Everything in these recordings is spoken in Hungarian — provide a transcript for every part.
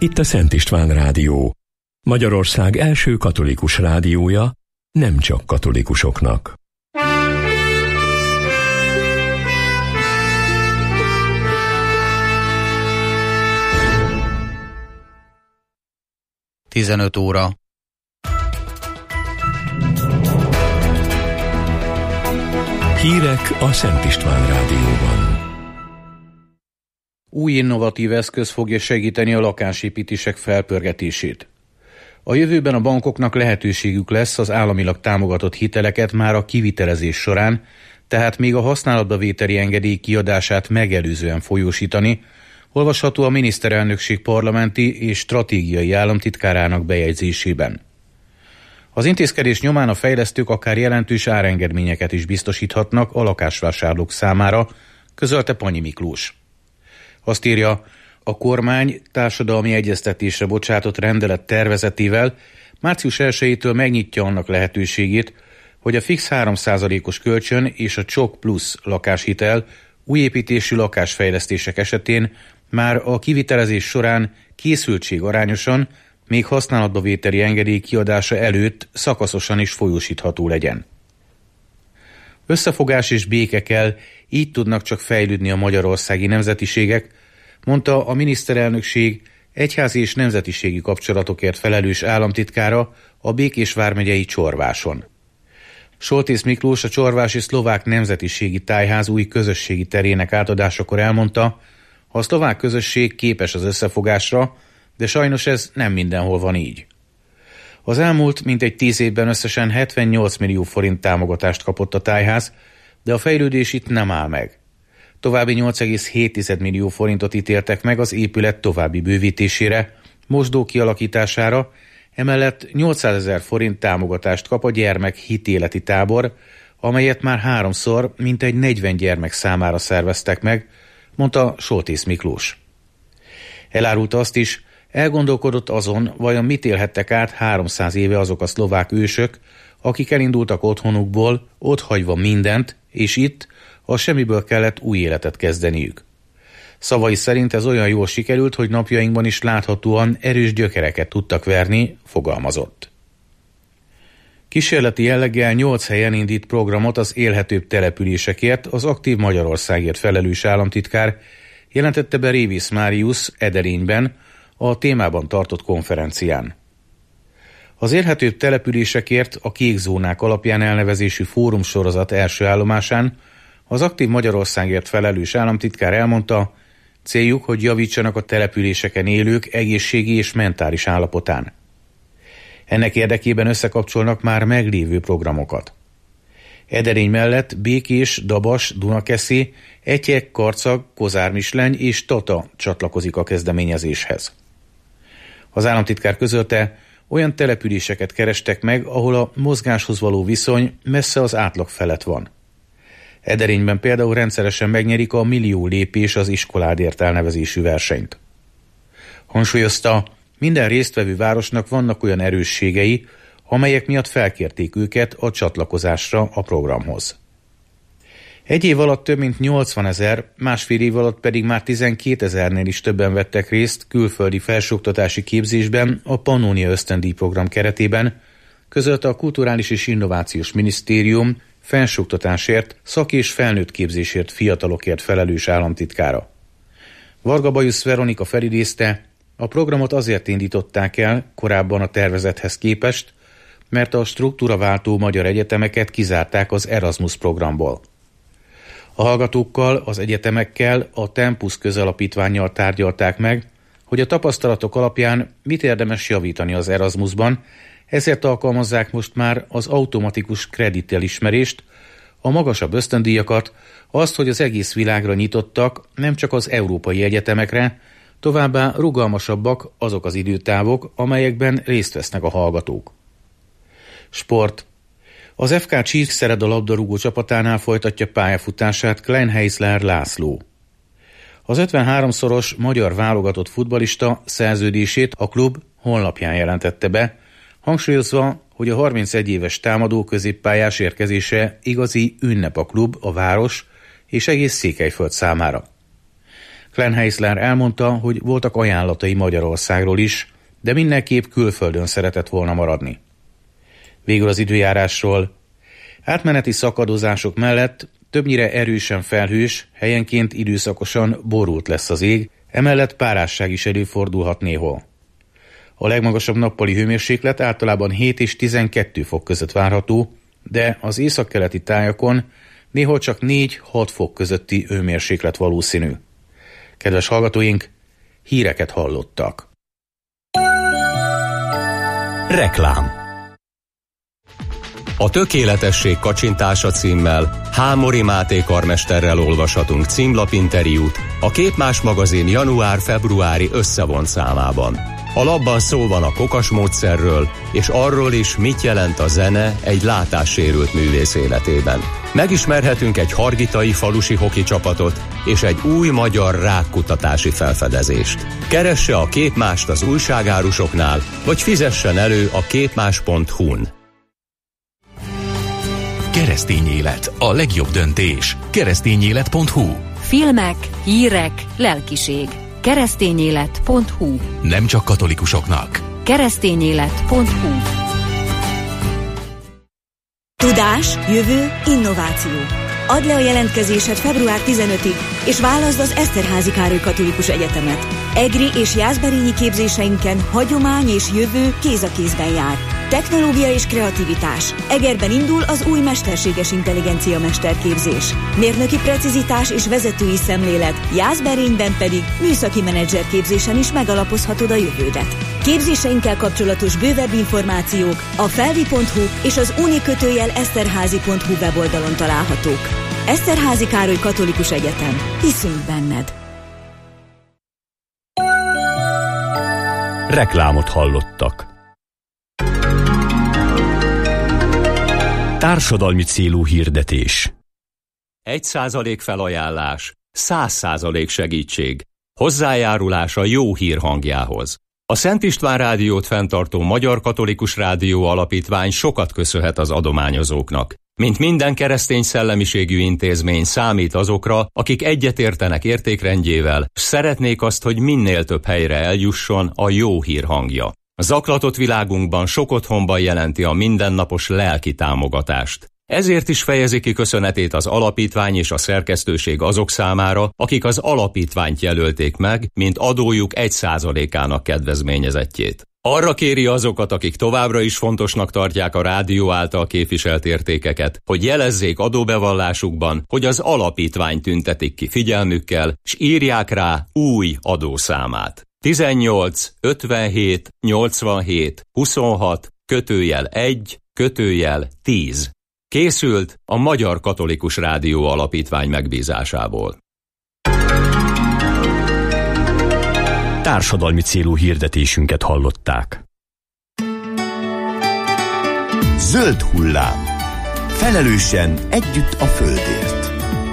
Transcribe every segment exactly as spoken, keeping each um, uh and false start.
Itt a Szent István Rádió, Magyarország első katolikus rádiója, nem csak katolikusoknak. tizenöt óra. Hírek a Szent István Rádióban. Új innovatív eszköz fogja segíteni a lakásépítések felpörgetését. A jövőben a bankoknak lehetőségük lesz az államilag támogatott hiteleket már a kivitelezés során, tehát még a használatba vételi engedély kiadását megelőzően folyósítani, olvasható a miniszterelnökség parlamenti és stratégiai államtitkárának bejegyzésében. Az intézkedés nyomán a fejlesztők akár jelentős árengedményeket is biztosíthatnak a lakásvásárlók számára, közölte Panyi Miklós. Azt írja, a kormány társadalmi egyeztetésre bocsátott rendelet tervezetével március elsejétől megnyitja annak lehetőségét, hogy a fix három százalékos kölcsön és a csok plusz lakáshitel újépítésű lakásfejlesztések esetén már a kivitelezés során készültség arányosan, még használatba vételi engedély kiadása előtt szakaszosan is folyósítható legyen. Összefogás és béke kell, így tudnak csak fejlődni a magyarországi nemzetiségek, mondta a miniszterelnökség egyházi és nemzetiségi kapcsolatokért felelős államtitkára a Békés vármegyei Csorváson. Soltész Miklós a Csorvási Szlovák Nemzetiségi Tájház új közösségi terének átadásakor elmondta, a szlovák közösség képes az összefogásra, de sajnos ez nem mindenhol van így. Az elmúlt mintegy tíz évben összesen hetvennyolc millió forint támogatást kapott a tájház, de a fejlődés itt nem áll meg. További nyolc egész hét millió forintot ítéltek meg az épület további bővítésére, mosdó kialakítására, emellett nyolcszázezer forint támogatást kap a gyermek hitéleti tábor, amelyet már háromszor mintegy negyven gyermek számára szerveztek meg, mondta Soltész Miklós. Elárulta azt is, elgondolkodott azon, vajon mit élhettek át háromszáz éve azok a szlovák ősök, akik elindultak otthonukból, otthagyva mindent, és itt a semmiből kellett új életet kezdeniük. Szavai szerint ez olyan jól sikerült, hogy napjainkban is láthatóan erős gyökereket tudtak verni, fogalmazott. Kísérleti jelleggel nyolc helyen indít programot az élhetőbb településekért az Aktív Magyarországért felelős államtitkár, jelentette be Révész Máriusz Edelényben a témában tartott konferencián. Az élhetőbb településekért a Kék Zónák alapján elnevezésű fórumsorozat első állomásán az Aktív Magyarországért felelős államtitkár elmondta, céljuk, hogy javítsanak a településeken élők egészségi és mentális állapotán. Ennek érdekében összekapcsolnak már meglévő programokat. Edelény mellett Békés, Dabas, Dunakeszi, Etyek, Karcag, Kozármisleny és Tata csatlakozik a kezdeményezéshez. Az államtitkár közölte, olyan településeket kerestek meg, ahol a mozgáshoz való viszony messze az átlag felett van. Edelényben például rendszeresen megnyerik a Millió lépés az iskoládért elnevezésű versenyt. Hangsúlyozta, minden résztvevő városnak vannak olyan erősségei, amelyek miatt felkérték őket a csatlakozásra a programhoz. Egy év alatt több mint nyolcvanezer, másfél év alatt pedig már tizenkétezernél is többen vettek részt külföldi felsőoktatási képzésben a Pannónia ösztöndíj program keretében, közölte a Kulturális és Innovációs Minisztérium felsőoktatásért, szak- és felnőtt képzésért fiatalokért felelős államtitkára. Varga Bajusz Veronika felidézte, a programot azért indították el korábban a tervezethez képest, mert a struktúraváltó magyar egyetemeket kizárták az Erasmus programból. A hallgatókkal, az egyetemekkel, a Tempus közalapítvánnyal tárgyalták meg, hogy a tapasztalatok alapján mit érdemes javítani az Erasmusban, ezért alkalmazzák most már az automatikus kreditelismerést, a magasabb ösztöndíjakat, azt, hogy az egész világra nyitottak, nem csak az európai egyetemekre, továbbá rugalmasabbak azok az időtávok, amelyekben részt vesznek a hallgatók. Sport. Az ef ká Csíkszereda labdarúgó csapatánál folytatja pályafutását Kleinheisler László. Az ötvenháromszoros magyar válogatott futballista szerződését a klub honlapján jelentette be, hangsúlyozva, hogy a harmincegy éves támadó középpályás érkezése igazi ünnep a klub, a város és egész Székelyföld számára. Glenn Heisler elmondta, hogy voltak ajánlatai Magyarországról is, de mindenképp külföldön szeretett volna maradni. Végül az időjárásról. Átmeneti szakadozások mellett többnyire erősen felhős, helyenként időszakosan borult lesz az ég, emellett párásság is előfordulhat néhol. A legmagasabb nappali hőmérséklet általában hét és tizenkettő fok között várható, de az északkeleti tájakon néhol csak négy-hat fok közötti hőmérséklet valószínű. Kedves hallgatóink, híreket hallottak. Reklám. A tökéletesség kacsintása címmel Hámori Máté karmesterrel olvashatunk címlapinterjút a Képmás magazin január-februári összevont számában. A labban szó van a kokas módszerről, és arról is, mit jelent a zene egy látássérült művész életében. Megismerhetünk egy hargitai falusi hoki csapatot és egy új magyar rákkutatási felfedezést. Keresse a Képmást az újságárusoknál, vagy fizessen elő a képmás pont hu-n. Keresztény élet, a legjobb döntés. keresztényélet pont hu. Filmek, hírek, lelkiség. keresztényélet pont hu. Nem csak katolikusoknak. keresztényélet pont hu. Tudás, jövő, innováció. Add le a jelentkezésed február tizenötödikéig, és válaszd az Eszterházy Károly Katolikus Egyetemet. EGRI és Jászberényi képzéseinken hagyomány és jövő kéz a kézben jár. Technológia és kreativitás. Egerben indul az új mesterséges intelligencia mesterképzés. Mérnöki precizitás és vezetői szemlélet. Jászberényben pedig műszaki menedzserképzésen is megalapozhatod a jövődet. Képzéseinkkel kapcsolatos bővebb információk a felvi pont hu és az unikötőjel eszterházi pont hu weboldalon találhatók. Eszterházy Károly Katolikus Egyetem. Hiszünk benned! Reklámot hallottak. Társadalmi célú hirdetés. Egy százalék felajánlás, száz százalék segítség. Hozzájárulás a jó hír hangjához. A Szent István Rádiót fenntartó Magyar Katolikus Rádió Alapítvány sokat köszönhet az adományozóknak. Mint minden keresztény szellemiségű intézmény számít azokra, akik egyetértenek értékrendjével, s szeretnék azt, hogy minél több helyre eljusson a jó hír hangja. A zaklatott világunkban sok otthonban jelenti a mindennapos lelki támogatást. Ezért is fejezi ki köszönetét az alapítvány és a szerkesztőség azok számára, akik az alapítványt jelölték meg, mint adójuk egy százalékának kedvezményezettjét. Arra kéri azokat, akik továbbra is fontosnak tartják a rádió által képviselt értékeket, hogy jelezzék adóbevallásukban, hogy az alapítvány tüntetik ki figyelmükkel, s írják rá új adószámát. tizennyolc ötvenhét nyolcvanhét huszonhat kötőjel egy kötőjel tíz. Készült a Magyar Katolikus Rádió Alapítvány megbízásából. Társadalmi célú hirdetésünket hallották. Zöld hullám. Felelősen együtt a földért.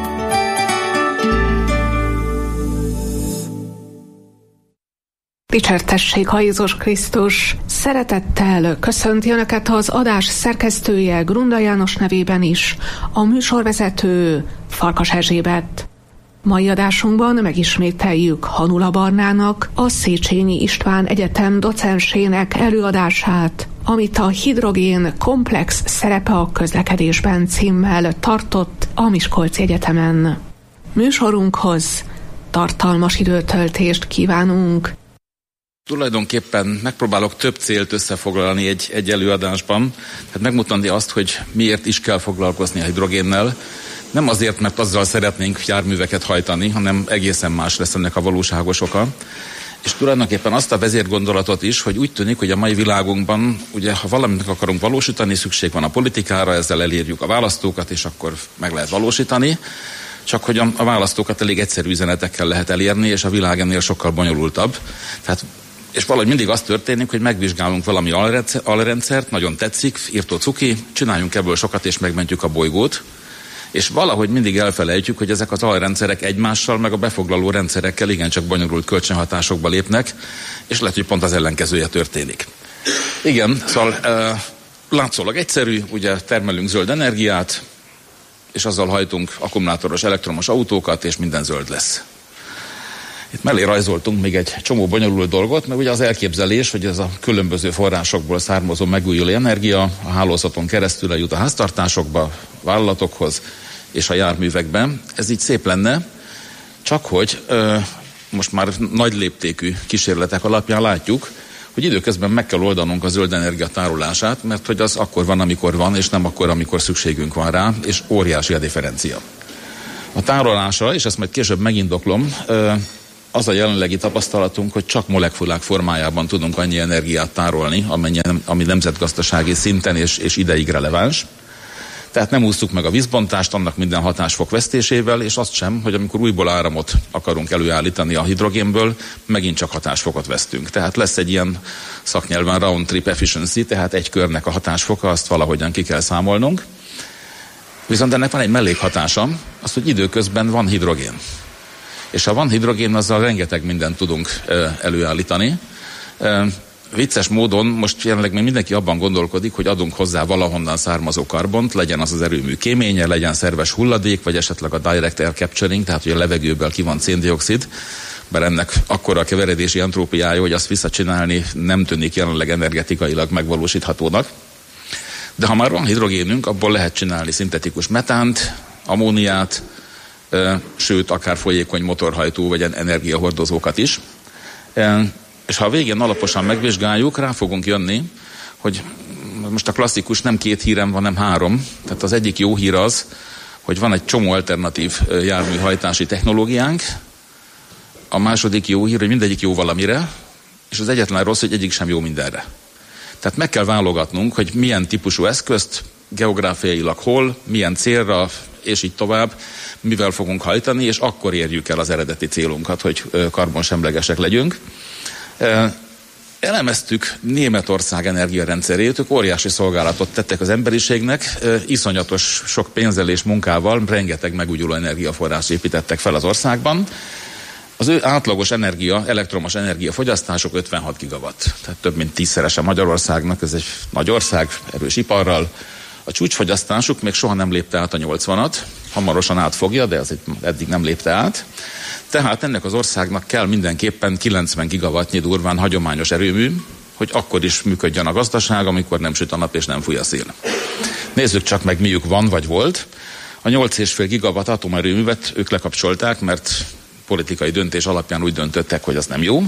Dicsértessék a Jézus Krisztus! Szeretettel köszönti Önöket az adás szerkesztője Grunda János nevében is, a műsorvezető Farkas Erzsébet. Mai adásunkban megismételjük Hanula Barnának, a Széchenyi István Egyetem docensének előadását, amit a hidrogén komplex szerepe a közlekedésben címmel tartott a Miskolci Egyetemen. Műsorunkhoz tartalmas időtöltést kívánunk. Tulajdonképpen megpróbálok több célt összefoglalni egy, egy előadásban, tehát megmutatni azt, hogy miért is kell foglalkozni a hidrogénnel. Nem azért, mert azzal szeretnénk járműveket hajtani, hanem egészen más lesz ennek a valóságos oka. És tulajdonképpen azt a vezérgondolatot is, hogy úgy tűnik, hogy a mai világunkban, ugye, ha valamit akarunk valósítani, szükség van a politikára, ezzel elérjük a választókat, és akkor meg lehet valósítani. Csak hogy a, a választókat elég egyszerű üzenetekkel lehet elérni, és a világ ennél sokkal bonyolultabb. Tehát és valahogy mindig az történik, hogy megvizsgálunk valami alrendszer, alrendszert, nagyon tetszik, írtó cuki, csináljunk ebből sokat, és megmentjük a bolygót. És valahogy mindig elfelejtjük, hogy ezek az alrendszerek egymással, meg a befoglaló rendszerekkel igencsak bonyolult kölcsönhatásokba lépnek, és lehet, hogy pont az ellenkezője történik. Igen, szóval e, látszólag egyszerű, ugye termelünk zöld energiát, és azzal hajtunk akkumulátoros elektromos autókat, és minden zöld lesz. Itt mellé rajzoltunk még egy csomó bonyolult dolgot, mert ugye az elképzelés, hogy ez a különböző forrásokból származó megújuló energia a hálózaton keresztül eljut a háztartásokba, vállalatokhoz és a járművekben. Ez így szép lenne, csak hogy ö, most már nagy léptékű kísérletek alapján látjuk, hogy időközben meg kell oldanunk a zöld energia tárolását, mert hogy az akkor van, amikor van, és nem akkor, amikor szükségünk van rá, és óriási a differencia. A tárolása, és ezt majd később megindoklom, az a jelenlegi tapasztalatunk, hogy csak molekulák formájában tudunk annyi energiát tárolni, amennyi, ami nemzetgazdasági szinten és, és ideig releváns. Tehát nem úsztuk meg a vízbontást annak minden hatásfok vesztésével, és azt sem, hogy amikor újból áramot akarunk előállítani a hidrogénből, megint csak hatásfokot vesztünk. Tehát lesz egy ilyen szaknyelven round trip efficiency, tehát egy körnek a hatásfoka, azt valahogyan ki kell számolnunk. Viszont ennek van egy mellékhatása, az, hogy időközben van hidrogén. És ha van hidrogén, azzal rengeteg mindent tudunk előállítani. Vicces módon most jelenleg még mindenki abban gondolkodik, hogy adunk hozzá valahonnan származó karbont, legyen az az erőmű kéménye, legyen szerves hulladék, vagy esetleg a direct air capturing, tehát hogy a levegőből ki van széndioxid, bár ennek akkora a keveredési entrópiája, hogy azt visszacsinálni nem tűnik jelenleg energetikailag megvalósíthatónak. De ha már van hidrogénünk, abból lehet csinálni szintetikus metánt, ammóniát, sőt, akár folyékony motorhajtó vagy energiahordozókat is. És ha a végén alaposan megvizsgáljuk, rá fogunk jönni, hogy most a klasszikus nem két hírem van, hanem három. Tehát az egyik jó hír az, hogy van egy csomó alternatív járműhajtási technológiánk. A második jó hír, hogy mindegyik jó valamire, és az egyetlen rossz, hogy egyik sem jó mindenre. Tehát meg kell válogatnunk, hogy milyen típusú eszközt, geográfiailag hol, milyen célra, és így tovább, mivel fogunk hajtani, és akkor érjük el az eredeti célunkat, hogy karbonsemlegesek legyünk. Elemeztük Németország energiarendszerét, ők óriási szolgálatot tettek az emberiségnek, iszonyatos sok pénzzel és munkával rengeteg megújuló energiaforrás építettek fel az országban. Az ő átlagos energia, elektromos energiafogyasztások ötvenhat gigawatt, tehát több mint tízszerese Magyarországnak, ez egy nagy ország, erős iparral. A csúcsfogyasztásuk még soha nem lépte át a nyolcvanat, hamarosan átfogja, de ez eddig nem lépte át. Tehát ennek az országnak kell mindenképpen kilencven gigawattnyi durván hagyományos erőmű, hogy akkor is működjön a gazdaság, amikor nem süt a nap és nem fúj a szél. Nézzük csak meg, miük van vagy volt. A nyolc egész öt gigawatt atomerőművet ők lekapcsolták, mert politikai döntés alapján úgy döntöttek, hogy az nem jó.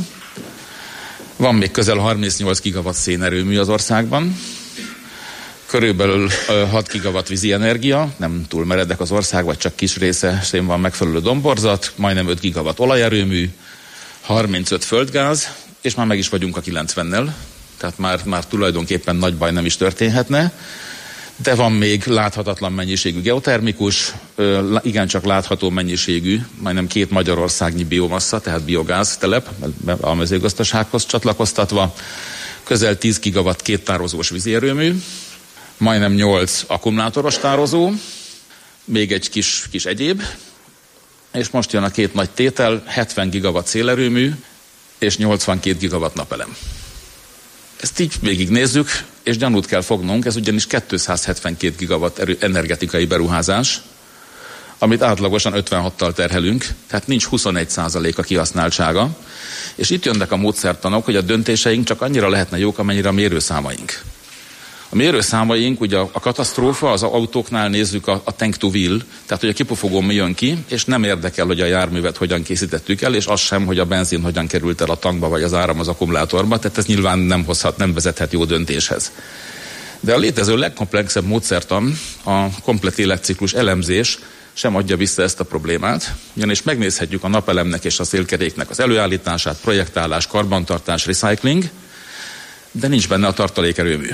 Van még közel harmincnyolc gigawatt szénerőmű az országban. Körülbelül hat gigawatt vízi energia, nem túl meredek az ország, vagy csak kis része szén van megfelelő domborzat, majdnem öt gigawatt olajerőmű, harmincöt földgáz, és már meg is vagyunk a kilencvennel, tehát már, már tulajdonképpen nagy baj nem is történhetne, de van még láthatatlan mennyiségű geotermikus, igencsak látható mennyiségű, majdnem két Magyarországnyi biomassa, tehát biogáz telep, a mezőgazdasághoz csatlakoztatva, közel tíz gigawatt két tározós vízi erőmű, majdnem nyolc akkumulátoros tározó, még egy kis, kis egyéb, és most jön a két nagy tétel, hetven gigawatt szélerőmű és nyolcvankét gigawatt napelem. Ezt így végignézzük, és gyanút kell fognunk, ez ugyanis kétszázhetvenkét gigawatt erő, energetikai beruházás, amit átlagosan ötvenhattal terhelünk, tehát nincs huszonegy százalék a kihasználtsága, és itt jönnek a módszertanok, hogy a döntéseink csak annyira lehetne jók, amennyire a mérőszámaink. A mérőszámaink, ugye a katasztrófa, az autóknál nézzük a, a tank to wheel, tehát hogy a kipufogón mi jön ki, és nem érdekel, hogy a járművet hogyan készítettük el, és az sem, hogy a benzin hogyan került el a tankba, vagy az áram az akkumulátorba, tehát ez nyilván nem hozhat, nem vezethet jó döntéshez. De a létező legkomplexebb módszertan, a komplett életciklus elemzés sem adja vissza ezt a problémát, ugyanis megnézhetjük a napelemnek és a szélkeréknek az előállítását, projektálás, karbantartás, recycling, de nincs benne a tartalékerőmű.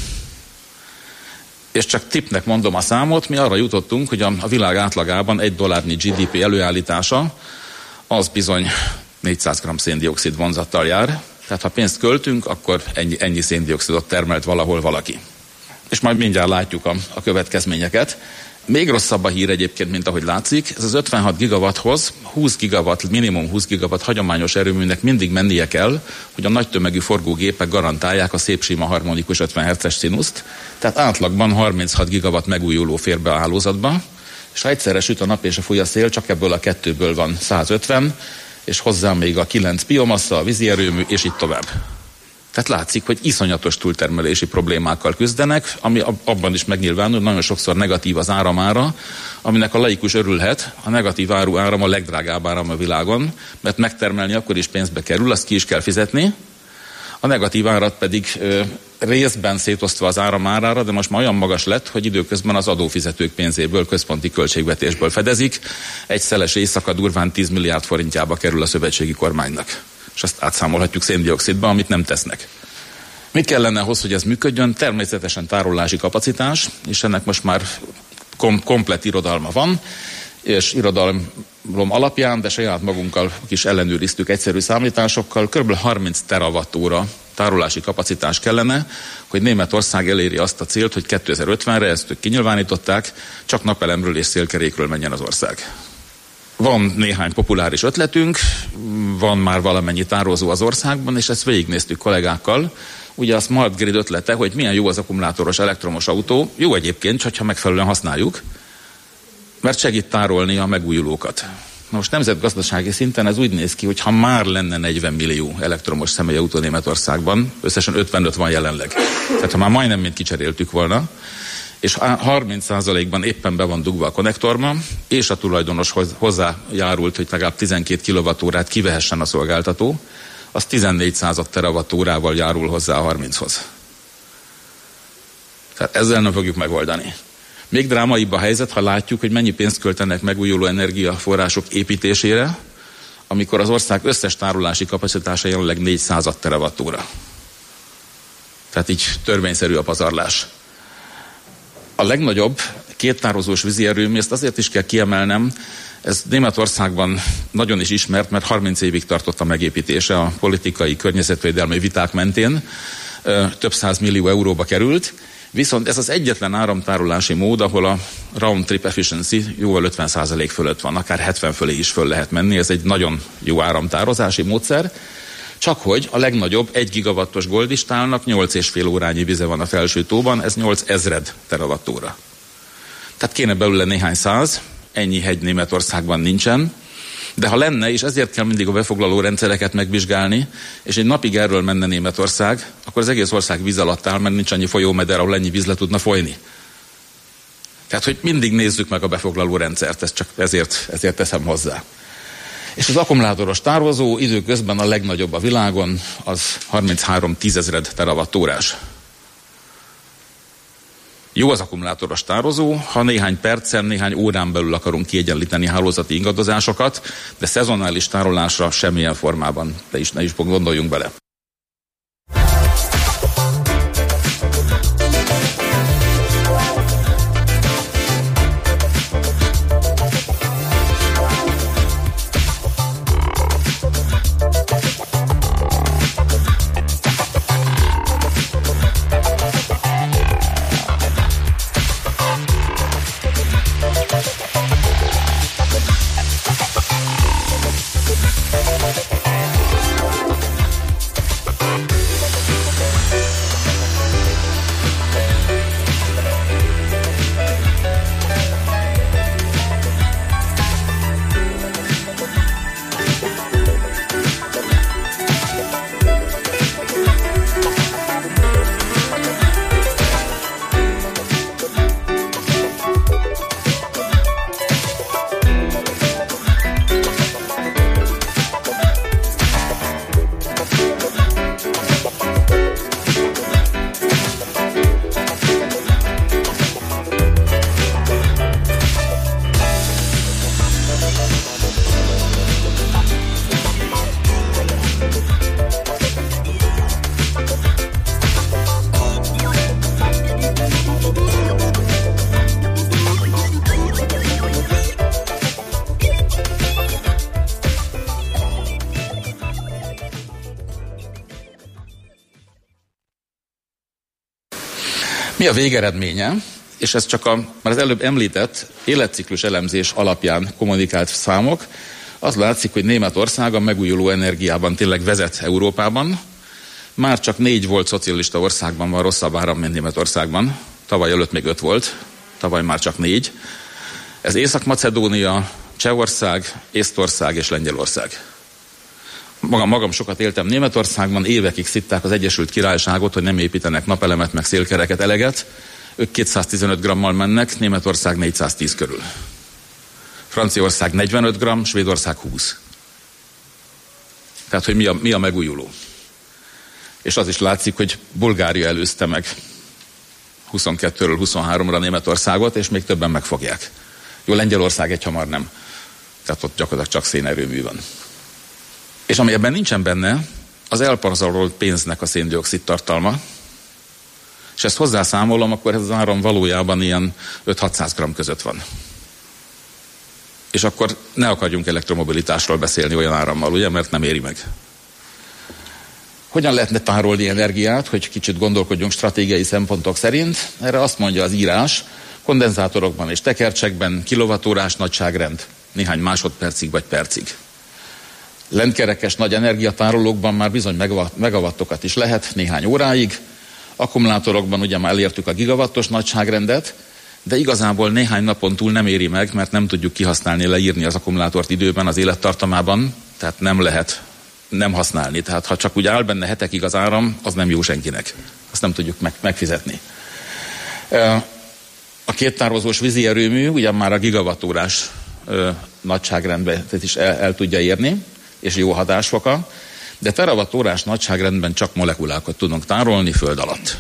És csak tippnek mondom a számot, mi arra jutottunk, hogy a, a világ átlagában egy dollárnyi gé dé pé előállítása az bizony négyszáz gramm széndioxid vonzattal jár. Tehát ha pénzt költünk, akkor ennyi, ennyi széndioxidot termelt valahol valaki. És majd mindjárt látjuk a, a következményeket. Még rosszabb a hír egyébként, mint ahogy látszik. Ez az ötvenhat gigawatthoz húsz gigawatt, minimum húsz gigawatt hagyományos erőműnek mindig mennie kell, hogy a nagy tömegű forgógépek garantálják a szép sima harmonikus ötven hertzes színuszt. Tehát átlagban harminchat gigawatt megújuló fér be a hálózatba, és ha egyszerre süt a nap és a fúj a szél, csak ebből a kettőből van százötven, és hozzá még a kilenc biomassa, a vízi erőmű, és így tovább. Tehát látszik, hogy iszonyatos túltermelési problémákkal küzdenek, ami abban is megnyilvánul, nagyon sokszor negatív az áramára, aminek a laikus örülhet, a negatív áru áram a legdrágább áram a világon, mert megtermelni akkor is pénzbe kerül, azt ki is kell fizetni, a negatív árat pedig ö, részben szétosztva az áramárára, de most már olyan magas lett, hogy időközben az adófizetők pénzéből, központi költségvetésből fedezik, egy szeles éjszaka durván tíz milliárd forintjába kerül a szövetségi kormánynak. És azt átszámolhatjuk széndioxidba, amit nem tesznek. Mi kellene ahhoz, hogy ez működjön? Természetesen tárolási kapacitás, és ennek most már kom- komplett irodalma van, és irodalom alapján, de saját magunkkal is ellenőriztük egyszerű számításokkal, kb. harminc terawattóra tárolási kapacitás kellene, hogy Németország eléri azt a célt, hogy kétezer-ötvenre, ezt ők kinyilvánították, csak napelemről és szélkerékről menjen az ország. Van néhány populáris ötletünk, van már valamennyi tározó az országban, és ezt végignéztük kollégákkal. Ugye a Smart Grid ötlete, hogy milyen jó az akkumulátoros elektromos autó, jó egyébként, hogyha megfelelően használjuk, mert segít tárolni a megújulókat. Na most nemzetgazdasági szinten ez úgy néz ki, hogy ha már lenne negyven millió elektromos személyautó Németországban, összesen ötvenöt van jelenleg. Tehát ha már majdnem mind kicseréltük volna, és harminc százalékban éppen be van dugva a konnektorba, és a tulajdonos hozzájárult, hogy legalább tizenkét kilowattórát kivehessen a szolgáltató, az tizennégy század terawattórával járul hozzá a harminchoz. Tehát ezzel nem fogjuk megoldani. Még drámaibb a helyzet, ha látjuk, hogy mennyi pénzt költenek megújuló energiaforrások építésére, amikor az ország összes tárolási kapacitása jelenleg négyszázad terawattóra. Tehát így törvényszerű a pazarlás. A legnagyobb kéttározós vízi erőmű, ezt azért is kell kiemelnem, ez Németországban nagyon is ismert, mert harminc évig tartott a megépítése a politikai, környezetvédelmi viták mentén, több száz millió euróba került, viszont ez az egyetlen áramtárolási mód, ahol a round trip efficiency jóval ötven százalék fölött van, akár hetven fölé is föl lehet menni, ez egy nagyon jó áramtározási módszer, csak hogy a legnagyobb egy gigawattos Goldistálnak nyolc és fél órányi vize van a felső tóban, ez nyolc ezred terawattóra. Tehát kéne belőle néhány száz, ennyi hegy Németországban nincsen, de ha lenne, és ezért kell mindig a befoglaló rendszereket megvizsgálni, és egy napig erről menne Németország, akkor az egész ország víz alatt áll, mert nincs annyi folyómeder, ahol ennyi víz le tudna folyni. Tehát, hogy mindig nézzük meg a befoglaló rendszert, ezt csak ezért, ezért teszem hozzá. És az akkumulátoros tározó időközben a legnagyobb a világon, az harminchárom tízezred terawattórás. Jó az akkumulátoros tározó, ha néhány percen, néhány órán belül akarunk kiegyenlíteni hálózati ingadozásokat, de szezonális tárolásra semmilyen formában ne is, ne is gondoljunk bele. Mi a végeredménye? És ez csak a, már az előbb említett életciklus elemzés alapján kommunikált számok. Az látszik, hogy Németország a megújuló energiában tényleg vezet Európában. Már csak négy volt szocialista országban van rosszabb áram, mint Németországban. Tavaly előtt még öt volt, tavaly már csak négy. Ez Észak-Macedónia, Csehország, Észtország és Lengyelország. Magam, magam sokat éltem Németországban, évekig szitták az Egyesült Királyságot, hogy nem építenek napelemet, meg szélkereket eleget. Ők kétszáztizenöt grammal mennek, Németország négyszáztíz körül. Franciaország negyvenöt gramm, Svédország húsz. Tehát, hogy mi a, mi a megújuló. És az is látszik, hogy Bulgária előzte meg huszonkettőről huszonháromra Németországot, és még többen megfogják. Jó, Lengyelország egyhamar nem. Tehát ott gyakorlatilag csak szénerőmű van. És ami ebben nincsen benne, az elpazaroló pénznek a széndioxid tartalma, és ezt hozzászámolom, akkor ez az áram valójában ilyen öt-hatszáz gramm között van. És akkor ne akarjunk elektromobilitásról beszélni olyan árammal, ugye, mert nem éri meg. Hogyan lehetne tárolni energiát, hogy kicsit gondolkodjunk stratégiai szempontok szerint? Erre azt mondja az írás, kondenzátorokban és tekercsekben kilovattórás nagyságrend, néhány másodpercig vagy percig. Lentkerekes nagy energiatárolókban már bizony megawattokat is lehet néhány óráig, akkumulátorokban ugye már elértük a gigawattos nagyságrendet, de igazából néhány napon túl nem éri meg, mert nem tudjuk kihasználni, leírni az akkumulátort időben, az élettartamában, tehát nem lehet nem használni. Tehát ha csak úgy áll benne hetekig az áram, az nem jó senkinek. Azt nem tudjuk meg, megfizetni. A kéttározós vízi erőmű ugye már a gigawattórás nagyságrendben is el, el tudja érni, és jó hatásfoka, de terawattórás nagyságrendben csak molekulákat tudunk tárolni föld alatt.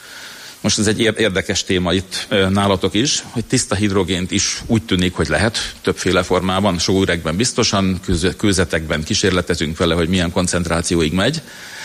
Most ez egy érdekes téma itt nálatok is, hogy tiszta hidrogént is úgy tűnik, hogy lehet többféle formában, sóüregben biztosan, kőzetekben kísérletezünk vele, hogy milyen koncentrációig megy,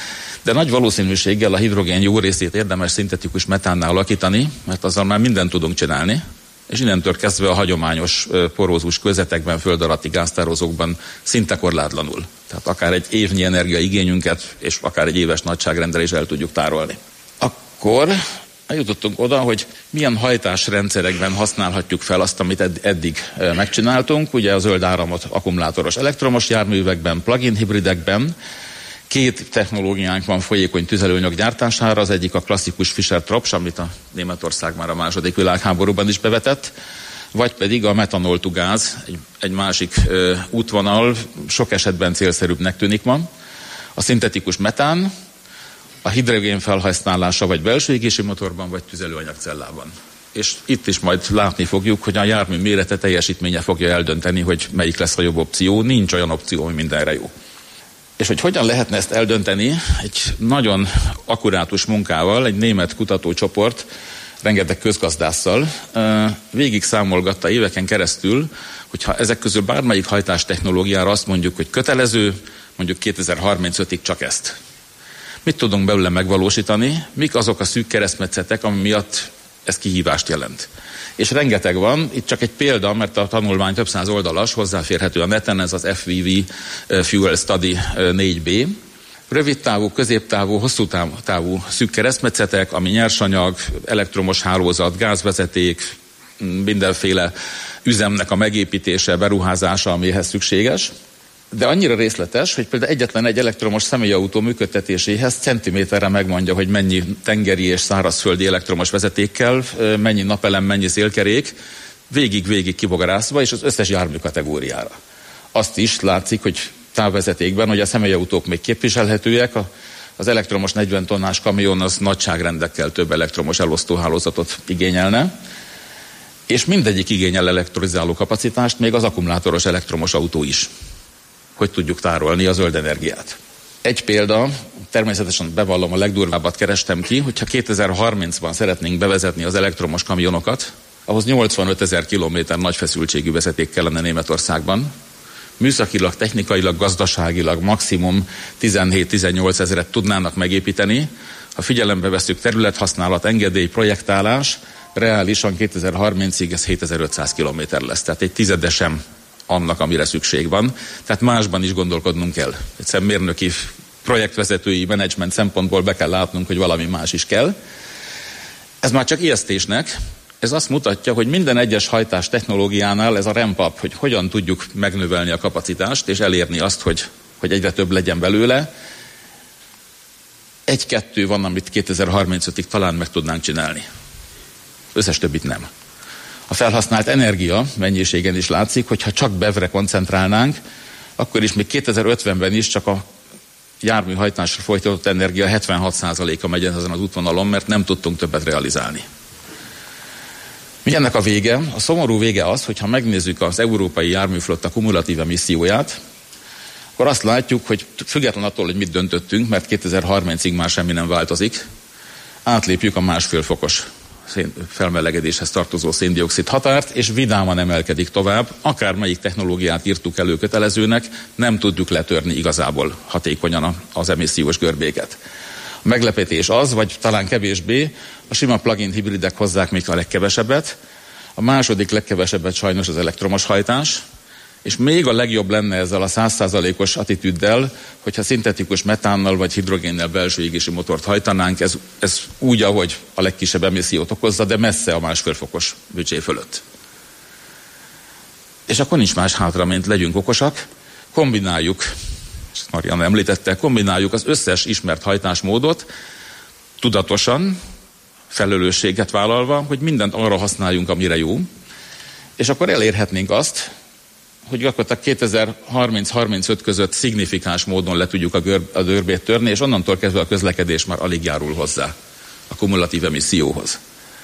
de nagy valószínűséggel a hidrogén jó részét érdemes szintetikus metánnál alakítani, mert azzal már mindent tudunk csinálni, és innentől kezdve a hagyományos porózus kőzetekben, föld alatti gáztározókban szinte korlátlanul. Tehát akár egy évnyi energiaigényünket, és akár egy éves nagyságrendel is el tudjuk tárolni. Akkor eljutottunk oda, hogy milyen hajtásrendszerekben használhatjuk fel azt, amit eddig megcsináltunk. Ugye a zöld áramot akkumulátoros elektromos járművekben, plug-in hibridekben. Két technológiánk van folyékony tüzelőanyag gyártására, az egyik a klasszikus Fischer-Tropsch, amit a Németország már a második világháborúban is bevetett, vagy pedig a metanol-to-gáz, egy, egy másik ö, útvonal, sok esetben célszerűbbnek tűnik ma. A szintetikus metán, a hidrogén felhasználása vagy belső égési motorban, vagy tüzelőanyagcellában. És itt is majd látni fogjuk, hogy a jármű mérete, teljesítménye fogja eldönteni, hogy melyik lesz a jobb opció. Nincs olyan opció, ami mindenre jó. És hogy hogyan lehetne ezt eldönteni, egy nagyon akkurátus munkával, egy német kutatócsoport, rengeteg közgazdásszal végig számolgatta éveken keresztül, hogyha ezek közül bármelyik hajtás technológiára azt mondjuk, hogy kötelező, mondjuk kétezer-harmincötig csak ezt. Mit tudunk belőle megvalósítani? Mik azok a szűk keresztmetszetek, ami miatt ez kihívást jelent? És rengeteg van, itt csak egy példa, mert a tanulmány több száz oldalas, hozzáférhető a neten, ez az ef vé vé Fuel Study négy bé. Rövid távú, középtávú, hosszú távú, távú szűk keresztmetszetek, ami nyersanyag, elektromos hálózat, gázvezeték, mindenféle üzemnek a megépítése, beruházása, amihez szükséges. De annyira részletes, hogy például egyetlen egy elektromos személyautó működtetéséhez centiméterre megmondja, hogy mennyi tengeri és szárazföldi elektromos vezetékkel, mennyi napelem, mennyi szélkerék, végig-végig kibogarászva, és az összes jármű kategóriára. Azt is látszik, hogy távvezetékben, hogy a személyautók még képviselhetőek, az elektromos negyven tonnás kamion az nagyságrendekkel több elektromos elosztóhálózatot igényelne, és mindegyik igényel elektrizáló kapacitást, még az akkumulátoros elektromos autó is, hogy tudjuk tárolni a zöld energiát. Egy példa, természetesen bevallom, a legdurvábbat kerestem ki, hogyha kétezer-harmincban szeretnénk bevezetni az elektromos kamionokat, ahhoz nyolcvanöt ezer kilométer nagy feszültségű vezeték kellene Németországban. Műszakilag, technikailag, gazdaságilag maximum tizenhét-tizennyolc ezeret tudnának megépíteni. Ha figyelembe veszük területhasználat, engedély, projektálás, reálisan kétezer-harmincig ez hétezer-ötszáz kilométer lesz. Tehát egy tizede sem annak, amire szükség van. Tehát másban is gondolkodnunk kell. Egyszerűen mérnöki, projektvezetői, menedzsment szempontból be kell látnunk, hogy valami más is kell. Ez már csak ijesztésnek. Ez azt mutatja, hogy minden egyes hajtás technológiánál ez a ramp-up, hogy hogyan tudjuk megnövelni a kapacitást, és elérni azt, hogy, hogy egyre több legyen belőle. Egy-kettő van, amit kétezer-harmincötig talán meg tudnánk csinálni. Összes többit nem. A felhasznált energia mennyiségen is látszik, hogy ha csak bé e vé-re koncentrálnánk, akkor is még kétezer-ötvenben is csak a járműhajtásra folytatott energia hetvenhat százaléka megy ezen az útvonalon, mert nem tudtunk többet realizálni. Mi ennek a vége? A szomorú vége az, hogy ha megnézzük az európai járműflotta kumulatív emisszióját, akkor azt látjuk, hogy független attól, hogy mit döntöttünk, mert kétezer-harmincig már semmi nem változik, átlépjük a másfél fokos felmelegedéshez tartozó széndioxid határt, és vidáman emelkedik tovább. Akármelyik technológiát írtuk elő kötelezőnek, nem tudjuk letörni igazából hatékonyan az emissziós görbéket. A meglepetés az, vagy talán kevésbé, a sima plug-in hibridek hozzák még a legkevesebbet, a második legkevesebbet sajnos az elektromos hajtás, és még a legjobb lenne ezzel a száz százalékos attitűddel, hogyha szintetikus metánnal vagy hidrogénnel belső égési motort hajtanánk, ez, ez úgy, ahogy a legkisebb emissziót okozza, de messze a másfél fokos büdzsé fölött. És akkor nincs más hátra, mint legyünk okosak, kombináljuk, és Marianna említette, kombináljuk az összes ismert hajtásmódot, tudatosan, felelősséget vállalva, hogy mindent arra használjunk, amire jó, és akkor elérhetnénk azt, hogy gyakorlatilag kétezer-harminc-harmincöt között szignifikáns módon le tudjuk a, görb, a görbét törni, és onnantól kezdve a közlekedés már alig járul hozzá a kumulatív emisszióhoz.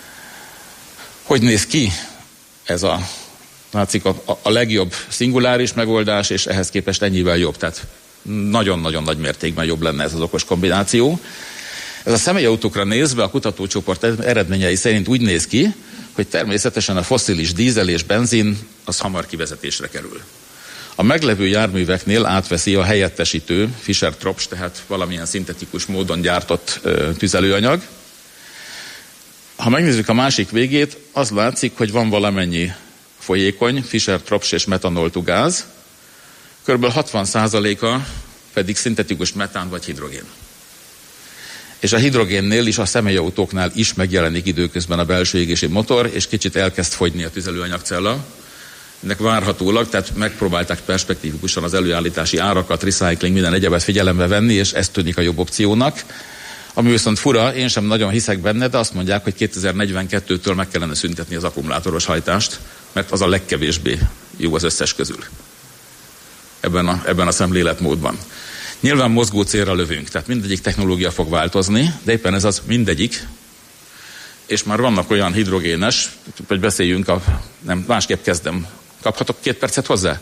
Hogy néz ki ez a, látszik, a, a legjobb szinguláris megoldás, és ehhez képest ennyivel jobb, tehát nagyon-nagyon nagy mértékben jobb lenne ez az okos kombináció. Ez a személyautókra nézve a kutatócsoport eredményei szerint úgy néz ki, hogy természetesen a fosszilis dízel és benzin az hamar kivezetésre kerül. A meglevő járműveknél átveszi a helyettesítő Fischer-Tropsch, tehát valamilyen szintetikus módon gyártott ö, tüzelőanyag. Ha megnézzük a másik végét, az látszik, hogy van valamennyi folyékony Fischer-Tropsch és metanoltú gáz, kb. hatvan százaléka pedig szintetikus metán vagy hidrogén. És a hidrogénnél is, a személyautóknál is megjelenik időközben a belső égési motor, és kicsit elkezd fogyni a tüzelőanyagcella. Ennek várhatólag, tehát megpróbálták perspektívikusan az előállítási árakat, recycling, minden egyebet figyelembe venni, és ez tűnik a jobb opciónak. Ami viszont fura, én sem nagyon hiszek benne, de azt mondják, hogy kétezer-negyvenkettőtől meg kellene szüntetni az akkumulátoros hajtást, mert az a legkevésbé jó az összes közül ebben a, ebben a szemléletmódban. Nyilván mozgó célra lövünk, tehát mindegyik technológia fog változni, de éppen ez az mindegyik, és már vannak olyan hidrogénes, hogy beszéljünk, a, nem, másképp kezdem. Kaphatok két percet hozzá?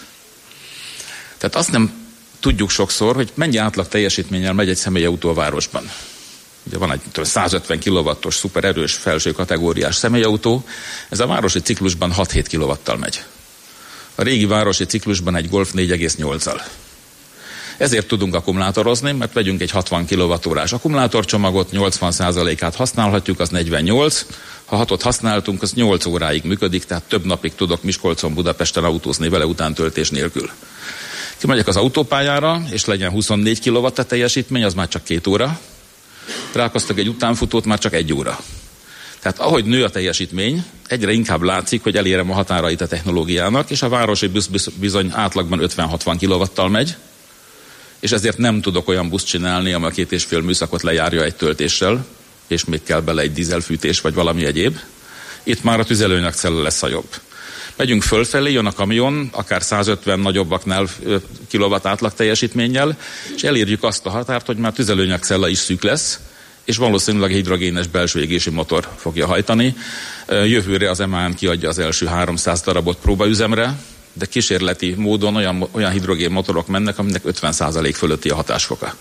Tehát azt nem tudjuk sokszor, hogy mennyi átlag teljesítménnyel megy egy személyautó a városban. Ugye van egy százötven kilowattos, szupererős, felső kategóriás személyautó, ez a városi ciklusban hat-hét kilowattal megy. A régi városi ciklusban egy Golf négy egész nyolccal. Ezért tudunk akkumulátorozni, mert vegyünk egy hatvan kilowattórás akkumulátorcsomagot, nyolcvan százalékát használhatjuk, az negyvennyolc. Ha hatot használtunk, az nyolc óráig működik, tehát több napig tudok Miskolcon, Budapesten autózni vele utántöltés nélkül. Kimegyek az autópályára, és legyen huszonnégy kilowatt a teljesítmény, az már csak két óra. Rákoztak egy utánfutót, már csak egy óra. Tehát ahogy nő a teljesítmény, egyre inkább látszik, hogy elérem a határait a technológiának, és a városi busz bizony átlagban ötven-hatvan kilowattal megy, és ezért nem tudok olyan buszt csinálni, ami a két és fél műszakot lejárja egy töltéssel, és még kell bele egy dízelfűtés, vagy valami egyéb. Itt már a tüzelőanyagcella lesz a jobb. Megyünk fölfelé, jön a kamion, akár százötven nagyobbaknál kilowatt átlag teljesítménnyel, és elérjük azt a határt, hogy már tüzelőanyagcella is szűk lesz, és valószínűleg hidrogénes belső égési motor fogja hajtani. Jövőre az em á en kiadja az első háromszáz darabot próbaüzemre, de kísérleti módon olyan, olyan hidrogén motorok mennek, aminek ötven százalék fölötti a hatásfoka.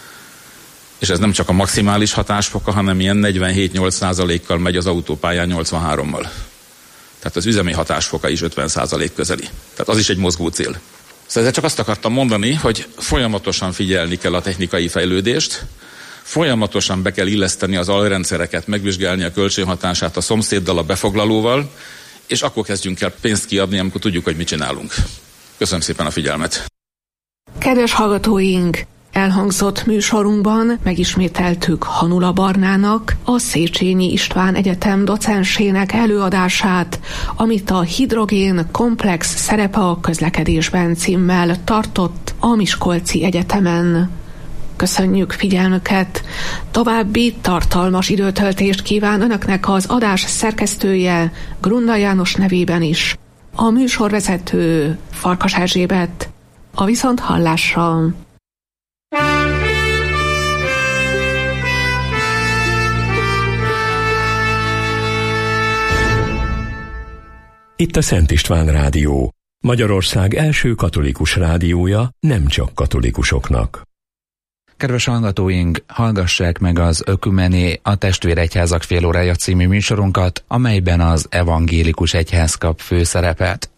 És ez nem csak a maximális hatásfoka, hanem ilyen negyvenhét-nyolc százalékkal megy az autópályán nyolcvanhárommal. Tehát az üzemi hatásfoka is ötven százalék közeli. Tehát az is egy mozgó cél. Szóval ezzel csak azt akartam mondani, hogy folyamatosan figyelni kell a technikai fejlődést, folyamatosan be kell illeszteni az alrendszereket, megvizsgálni a kölcsönhatását a szomszéddal, a befoglalóval, és akkor kezdjünk el pénzt kiadni, amikor tudjuk, hogy mit csinálunk. Köszönöm szépen a figyelmet! Kedves hallgatóink! Elhangzott műsorunkban megismételtük Hanula Barnának, a Széchenyi István Egyetem docensének előadását, amit a Hidrogén komplex szerepe a közlekedésben címmel tartott a Miskolci Egyetemen. Köszönjük figyelmüket! További tartalmas időtöltést kíván Önöknek az adás szerkesztője, Grunda János nevében is. A műsorvezető Farkas Erzsébet. A viszonthallásra! Itt a Szent István Rádió, Magyarország első katolikus rádiója nem csak katolikusoknak. Kedves hallgatóink, hallgassák meg az Ökumené, a Testvéregyházak félórája című műsorunkat, amelyben az evangélikus egyház kap főszerepet.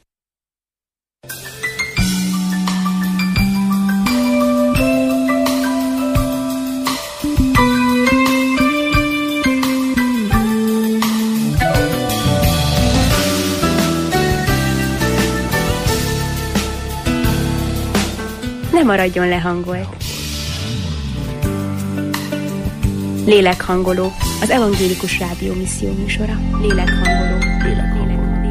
Ne maradjon lehangolt. Lélekhangoló, az evangélikus rádió misszió műsora. Lélekhangoló. Lélekhangoló.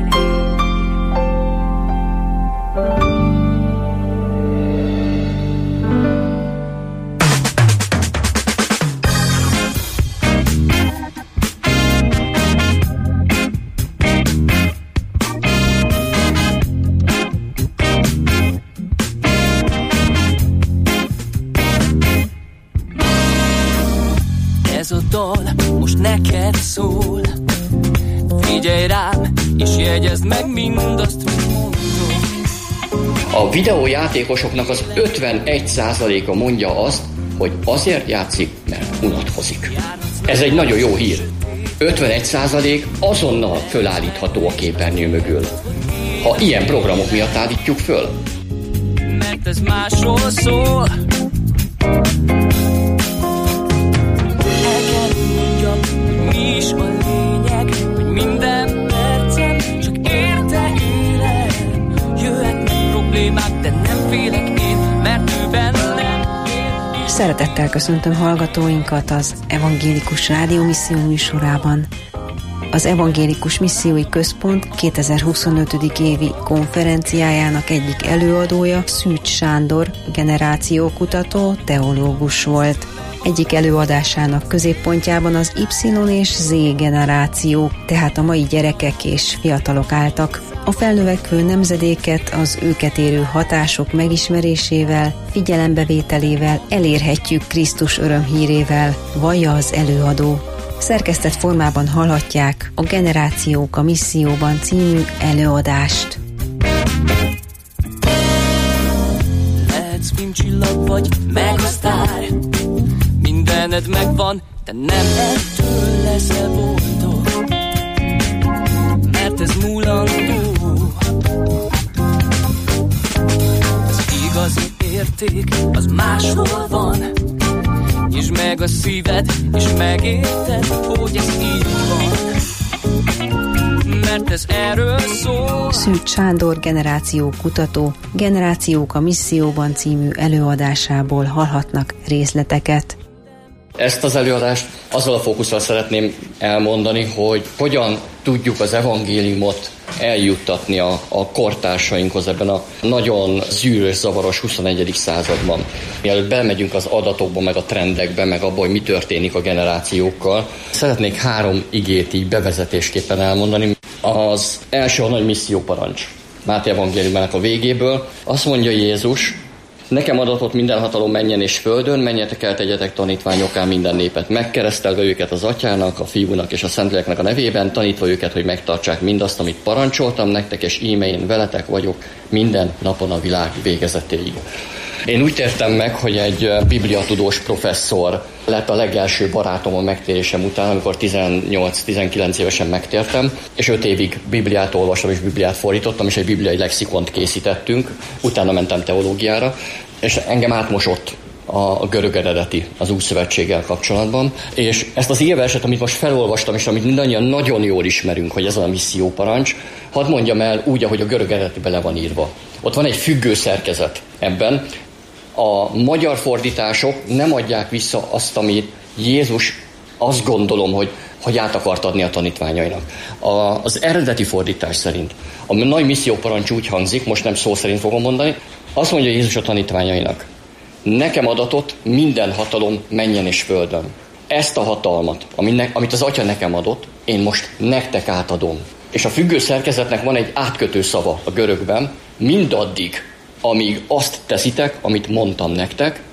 Ez a dal most neked szól. Figyelj rám, és jegyezd meg mindazt, mit mondom. A videójátékosoknak az ötvenegy százaléka mondja azt, hogy azért játszik, mert unatkozik. Ez egy nagyon jó hír. ötvenegy százalék azonnal fölállítható a képernyő mögül, ha ilyen programok miatt állítjuk föl. Mert ez másról szól. Mi is a lényeg, hogy minden percem csak érte élem. Jöhetnek problémák, de nem félek én, mert ő bennem él. Szeretettel köszöntöm hallgatóinkat az Evangélikus Rádió Misszió műsorában. Az Evangélikus Missziói Központ kétezer-huszonöt. évi konferenciájának egyik előadója Szűcs Sándor, generációkutató, teológus volt. Egyik előadásának középpontjában az Y és Z generáció, tehát a mai gyerekek és fiatalok álltak. A felnövekvő nemzedéket az őket érő hatások megismerésével, figyelembevételével elérhetjük Krisztus örömhírével, vallja az előadó. Szerkesztett formában hallhatják a Generációk a Misszióban című előadást. Lehetsz filmcsillag vagy, meg a sztár. Mindened megvan, de nem ettől leszel boldog, mert ez múlandó. Az igazi érték, az máshol van. Nyisd meg a szíved, és megérted, hogy ez így van, mert ez erről szól. Szűcs Sándor generációkutató, Generációk a Misszióban című előadásából hallhatnak részleteket. Ezt az előadást azzal a fókusszal szeretném elmondani, hogy hogyan tudjuk az evangéliumot eljuttatni a, a kortársainkhoz ebben a nagyon zűrös, zavaros huszonegyedik században. Mielőtt belmegyünk az adatokba, meg a trendekbe, meg abba, hogy mi történik a generációkkal, szeretnék három igét így bevezetésképpen elmondani. Az első a nagy misszióparancs. Máté evangéliumának a végéből azt mondja Jézus: nekem adatott minden hatalom mennyen és földön, menjetek el, tegyetek tanítványokká minden népet, megkeresztelve őket az Atyának, a Fiúnak és a Szentléleknek a nevében, tanítva őket, hogy megtartsák mindazt, amit parancsoltam nektek, és íme én veletek vagyok minden napon a világ végezetéig. Én úgy tértem meg, hogy egy bibliatudós professzor lett a legelső barátom a megtérésem után, amikor tizennyolc-tizenkilenc évesen megtértem, és öt évig Bibliát olvastam és Bibliát fordítottam, és egy bibliai lexikont készítettünk, utána mentem teológiára, és engem átmosott a görög eredeti az új szövetséggel kapcsolatban. És ezt az ígeverset, amit most felolvastam, és amit mindannyian nagyon jól ismerünk, hogy ez a misszióparancs, hadd mondjam el úgy, ahogy a görög eredetiben le van írva. Ott van egy függő szerkezet ebben. A magyar fordítások nem adják vissza azt, amit Jézus azt gondolom, hogy, hogy át akart adni a tanítványainak. A, az eredeti fordítás szerint a nagy misszióparancs úgy hangzik, most nem szó szerint fogom mondani, azt mondja Jézus a tanítványainak: nekem adatott minden hatalom mennyen és földön. Ezt a hatalmat, amit az Atya nekem adott, én most nektek átadom. És a függő szerkezetnek van egy átkötő szava a görögben: mindaddig, amíg azt teszitek, amit mondtam nektek,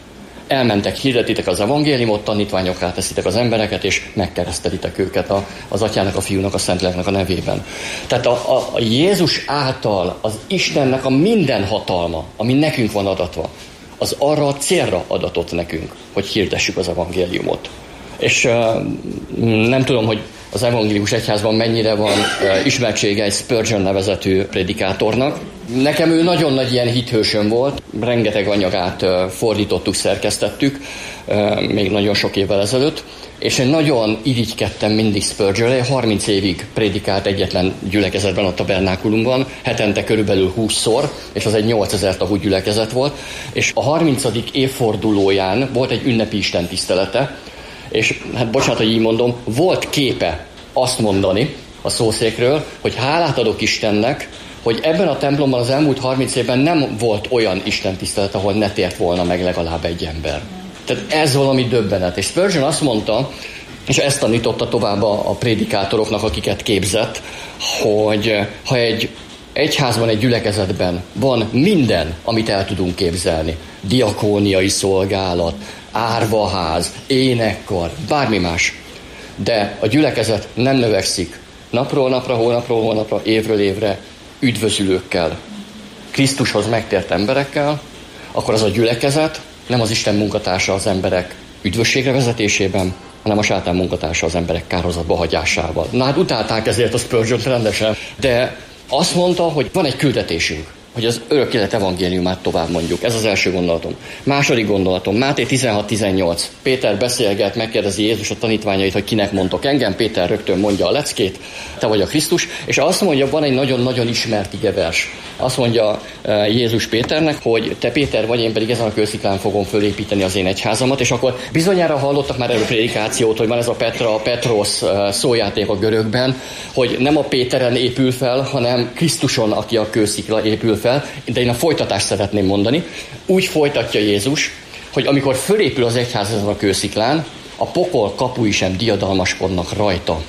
elmentek, hirdetitek az evangéliumot, tanítványokká teszitek az embereket, és megkeresztelitek őket a, az Atyának, a Fiúnak, a Szentléleknek a nevében. Tehát a, a, a Jézus által az Istennek a minden hatalma, ami nekünk van adatva, az arra a célra adatott nekünk, hogy hirdessük az evangéliumot. És uh, nem tudom, hogy az evangélikus egyházban mennyire van uh, ismertsége egy Spurgeon nevezetű prédikátornak. Nekem ő nagyon nagy ilyen hithősöm volt, rengeteg anyagát uh, fordítottuk, szerkesztettük, uh, még nagyon sok évvel ezelőtt, és én nagyon irigykedtem mindig Spurgeonre, harminc évig prédikált egyetlen gyülekezetben, a Tabernákulumban, hetente körülbelül húszszor, és az egy nyolcezer tagú gyülekezet volt, és a harmincadik évfordulóján volt egy ünnepi istentisztelete, és hát bocsánat, hogy így mondom, volt képe azt mondani a szószékről, hogy hálát adok Istennek, hogy ebben a templomban az elmúlt harminc évben nem volt olyan istentisztelet, ahol ne tért volna meg legalább egy ember. Tehát ez valami döbbenet. És Spurgeon azt mondta, és ezt tanította tovább a, a prédikátoroknak, akiket képzett, hogy ha egy egyházban, egy gyülekezetben van minden, amit el tudunk képzelni, diakóniai szolgálat, árvaház, énekkar, bármi más, de a gyülekezet nem növekszik napról napra, hónapról hónapra, évről évre üdvözülőkkel, Krisztushoz megtért emberekkel, akkor az a gyülekezet nem az Isten munkatársa az emberek üdvösségre vezetésében, hanem a sátán munkatársa az emberek kárhozatba hagyásával. Na hát utálták ezért a Spurgeon rendesen, de azt mondta, hogy van egy küldetésünk, hogy az örök élet evangéliumát tovább mondjuk. Ez az első gondolatom. Második gondolatom, Máté tizenhat tizennyolc. Péter beszélget, megkérdezi Jézus a tanítványait, hogy kinek mondtok engem. Péter rögtön mondja a leckét, te vagy a Krisztus, és azt mondja, van egy nagyon-nagyon ismert igevers. Azt mondja Jézus Péternek, hogy te Péter vagy, én pedig ezen a kősziklán fogom fölépíteni az én egyházamat, és akkor bizonyára hallottak már erről prédikációt, hogy van ez a Petra, a Petros szójáték a görögben, hogy nem a Péteren épül fel, hanem Krisztuson, aki a kőszikla épül fel, de én a folytatást szeretném mondani. Úgy folytatja Jézus, hogy amikor fölépül az egyház ezen a kősziklán, a pokol kapui sem diadalmaskodnak rajta.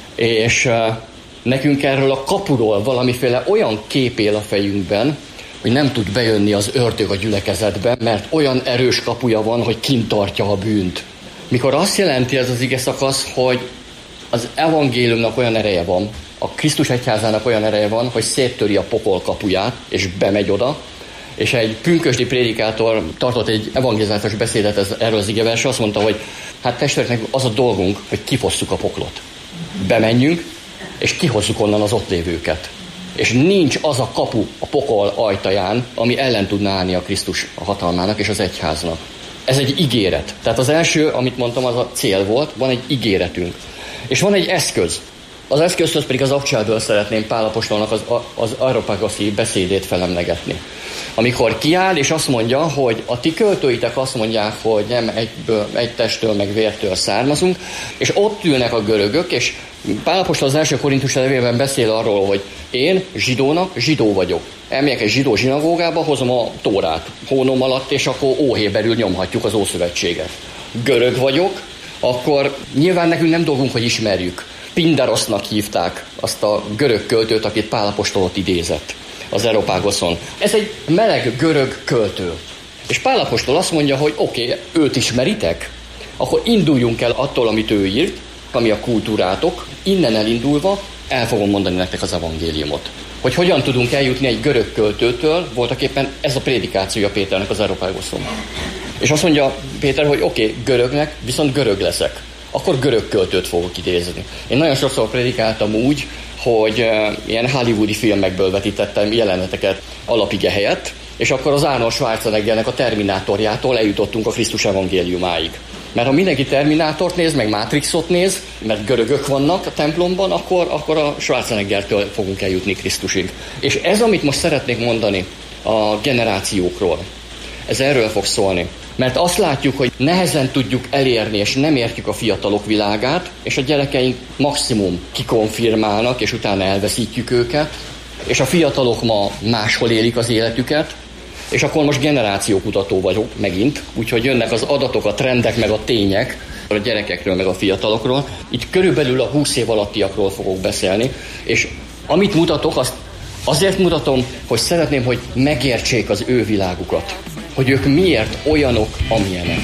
És uh, nekünk erről a kapuról valamiféle olyan kép él a fejünkben, hogy nem tud bejönni az ördög a gyülekezetbe, mert olyan erős kapuja van, hogy kint tartja a bűnt. Mikor azt jelenti ez az ige szakasz, hogy az evangéliumnak olyan ereje van, a Krisztus egyházának olyan ereje van, hogy széttöri a pokol kapuját, és bemegy oda, és egy pünkösdi prédikátor tartott egy evangelizációs beszédet ez, erről az igeversről, azt mondta, hogy hát testvéreknek az a dolgunk, hogy kifosszuk a poklot. Bemenjünk, és kihozzuk onnan az ott lévőket. És nincs az a kapu a pokol ajtaján, ami ellen tudná állni a Krisztus hatalmának és az egyháznak. Ez egy ígéret. Tehát az első, amit mondtam, az a cél volt, van egy ígéretünk. És van egy eszköz. Az eszközhöz pedig az Abcselből szeretném Pál apostolnak az, az Areopagaszi beszédét felemlegetni. Amikor kiáll és azt mondja, hogy a ti költőitek azt mondják, hogy nem egyből, egy testtől meg vértől származunk, és ott ülnek a görögök, és Pál apostol az első Korintus levélben beszél arról, hogy én zsidónak zsidó vagyok. Elmegyek egy zsidó zsinagógába, hozom a Tórát hónom alatt, és akkor óhéberül nyomhatjuk az Ószövetséget. Görög vagyok, akkor nyilván nekünk nem dolgunk, hogy ismerjük. Pindarosnak hívták azt a görög költőt, akit Pál apostol ott idézett az Areopagoson. Ez egy meleg görög költő. És Pál apostol azt mondja, hogy oké, okay, őt ismeritek? Akkor induljunk el attól, amit ő írt, ami a kultúrátok, innen elindulva el fogom mondani nektek az evangéliumot. Hogy hogyan tudunk eljutni egy görög költőtől, voltaképpen ez a prédikációja Péternek az Areopagoson. És azt mondja Péter, hogy oké, okay, görögnek, viszont görög leszek. Akkor görög költőt fogok idézni. Én nagyon sokszor prédikáltam úgy, hogy uh, ilyen hollywoodi filmekből vetítettem jeleneteket alapige helyett, és akkor az Arnold Schwarzeneggernek a Terminátorjától eljutottunk a Krisztus evangéliumáig. Mert ha mindenki Terminátort néz, meg Matrixot néz, mert görögök vannak a templomban, akkor, akkor a Schwarzeneggertől fogunk eljutni Krisztusig. És ez, amit most szeretnék mondani a generációkról, ez erről fog szólni. Mert azt látjuk, hogy nehezen tudjuk elérni, és nem értjük a fiatalok világát, és a gyerekeink maximum kikonfirmálnak, és utána elveszítjük őket, és a fiatalok ma máshol élik az életüket, és akkor most generációkutató vagyok megint, úgyhogy jönnek az adatok, a trendek, meg a tények a gyerekekről, meg a fiatalokról. Itt körülbelül a húsz év alattiakról fogok beszélni, és amit mutatok, azt azért mutatom, hogy szeretném, hogy megértsék az ő világukat. hogy ők miért olyanok, amilyenek.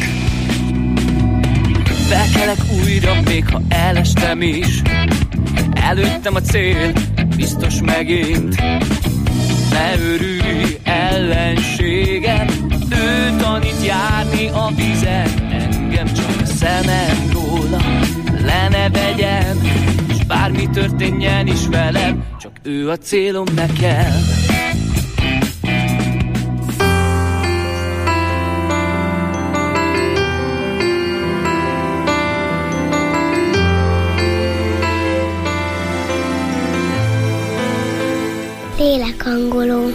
Felkelek újra, még ha elestem is. Előttem a cél, biztos megint. Ne örülj, ellenségem, ő tanít járni a vizen. Engem csak a szemem róla le ne vegyen, és bármi történjen is velem, csak ő a célom nekem. Lélekhangoló.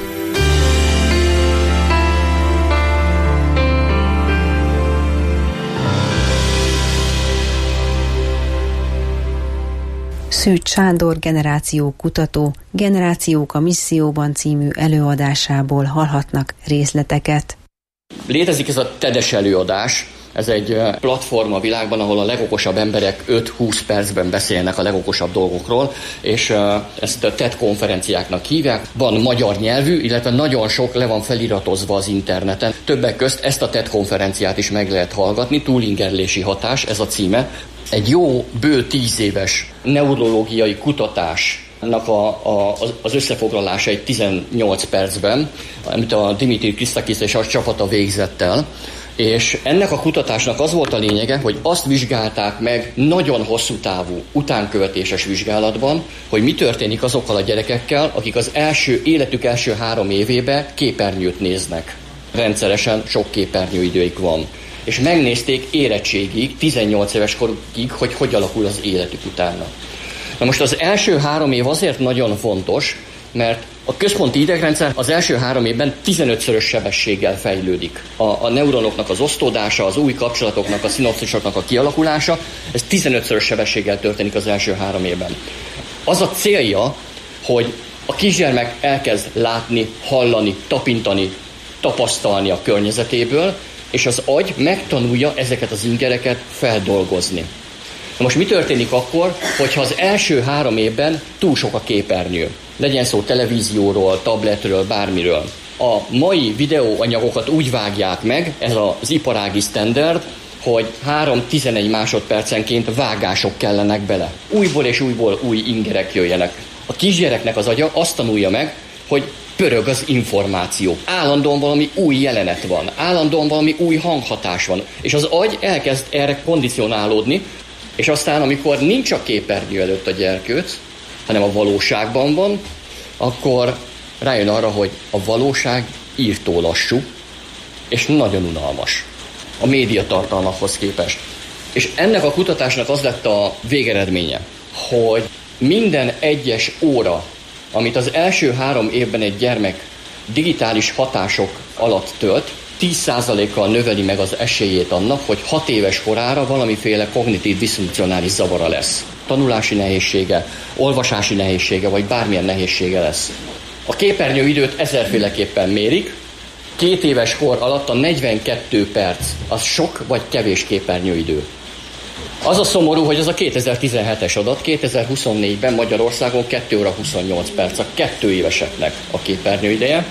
Szűcs Sándor generáció kutató Generációk a misszióban című előadásából hallhatnak részleteket. Létezik ez a TED-es előadás. Ez egy platform a világban, ahol a legokosabb emberek öt-húsz percben beszélnek a legokosabb dolgokról, és ezt a TED konferenciáknak hívják. Van magyar nyelvű, illetve nagyon sok le van feliratozva az interneten. Többek közt ezt a TED konferenciát is meg lehet hallgatni, túlingerlési hatás, ez a címe. Egy jó, bő tíz éves neurológiai kutatásnak a, a, az összefoglalása egy tizennyolc percben, amit a Dimitri Christakis és a csapata végzett el. És ennek a kutatásnak az volt a lényege, hogy azt vizsgálták meg nagyon hosszú távú, utánkövetéses vizsgálatban, hogy mi történik azokkal a gyerekekkel, akik az első életük első három évében képernyőt néznek. Rendszeresen sok képernyőidőik van. És megnézték érettségig, tizennyolc éves korukig, hogy hogy alakul az életük utána. Na most az első három év azért nagyon fontos, mert a központi idegrendszer az első három évben tizenötszörös sebességgel fejlődik. A, a neuronoknak az osztódása, az új kapcsolatoknak, a szinapszisoknak a kialakulása, ez tizenötszörös sebességgel történik az első három évben. Az a célja, hogy a kisgyermek elkezd látni, hallani, tapintani, tapasztalni a környezetéből, és az agy megtanulja ezeket az ingereket feldolgozni. Na most mi történik akkor, hogyha az első három évben túl sok a képernyő? Legyen szó televízióról, tabletről, bármiről. A mai videóanyagokat úgy vágják meg, ez az iparági standard, hogy három-tizenegy másodpercenként vágások kellenek bele. Újból és újból új ingerek jöjjenek. A kisgyereknek az agya azt tanulja meg, hogy pörög az információ. Állandóan valami új jelenet van, állandóan valami új hanghatás van, és az agy elkezd erre kondicionálódni, és aztán, amikor nincs a képernyő előtt a gyerkőc, hanem a valóságban van, akkor rájön arra, hogy a valóság írtó lassú, és nagyon unalmas a médiatartalmakhoz képest. És ennek a kutatásnak az lett a végeredménye, hogy minden egyes óra, amit az első három évben egy gyermek digitális hatások alatt tölt, tíz százalékkal növeli meg az esélyét annak, hogy hat éves korára valamiféle kognitív diszfunkcionális zavara lesz. Tanulási nehézsége, olvasási nehézsége, vagy bármilyen nehézsége lesz. A képernyőidőt ezerféleképpen mérik. Két éves kor alatt a negyvenkét perc, az sok vagy kevés képernyőidő. Az a szomorú, hogy az a kétezer-tizenhetes adat, kétezer-huszonnégyben Magyarországon két óra huszonnyolc perc a kettő éveseknek a képernyőideje.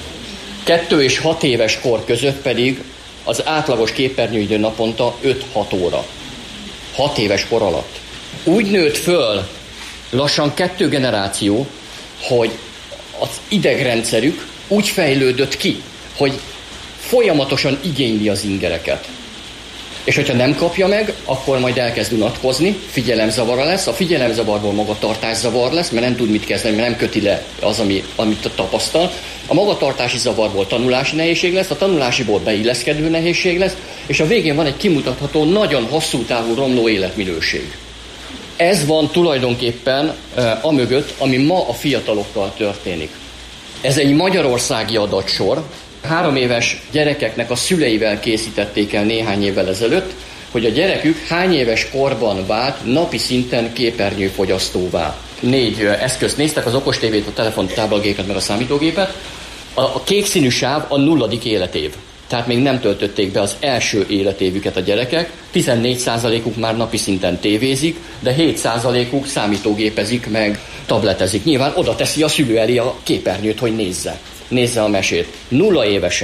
kettő és hat éves kor között pedig az átlagos képernyőidő naponta öt-hat óra. hat éves kor alatt. Úgy nőtt föl lassan kettő generáció, hogy az idegrendszerük úgy fejlődött ki, hogy folyamatosan igényli az ingereket. És hogyha nem kapja meg, akkor majd elkezd unatkozni, figyelemzavara lesz, a figyelemzavarból magatartászavar lesz, mert nem tud mit kezdeni, mert nem köti le az, ami, amit tapasztal. A magatartási zavarból tanulási nehézség lesz, a tanulásiból beilleszkedő nehézség lesz, és a végén van egy kimutatható, nagyon hosszú távú romló életminőség. Ez van tulajdonképpen uh, amögött, ami ma a fiatalokkal történik. Ez egy magyarországi adatsor. Három éves gyerekeknek a szüleivel készítették el néhány évvel ezelőtt, hogy a gyerekük hány éves korban vált napi szinten képernyőfogyasztóvá. Négy eszközt néztek, az okostévét, a telefont, a táblagépet, meg a számítógépet. A, a kék színű sáv a nulladik életév. Tehát még nem töltötték be az első életévüket a gyerekek. tizennégy százalékuk már napi szinten tévézik, de hét százalékuk számítógépezik, meg tabletezik. Nyilván oda teszi a szülő elé a képernyőt, hogy nézze. Nézze a mesét. Nulla évesen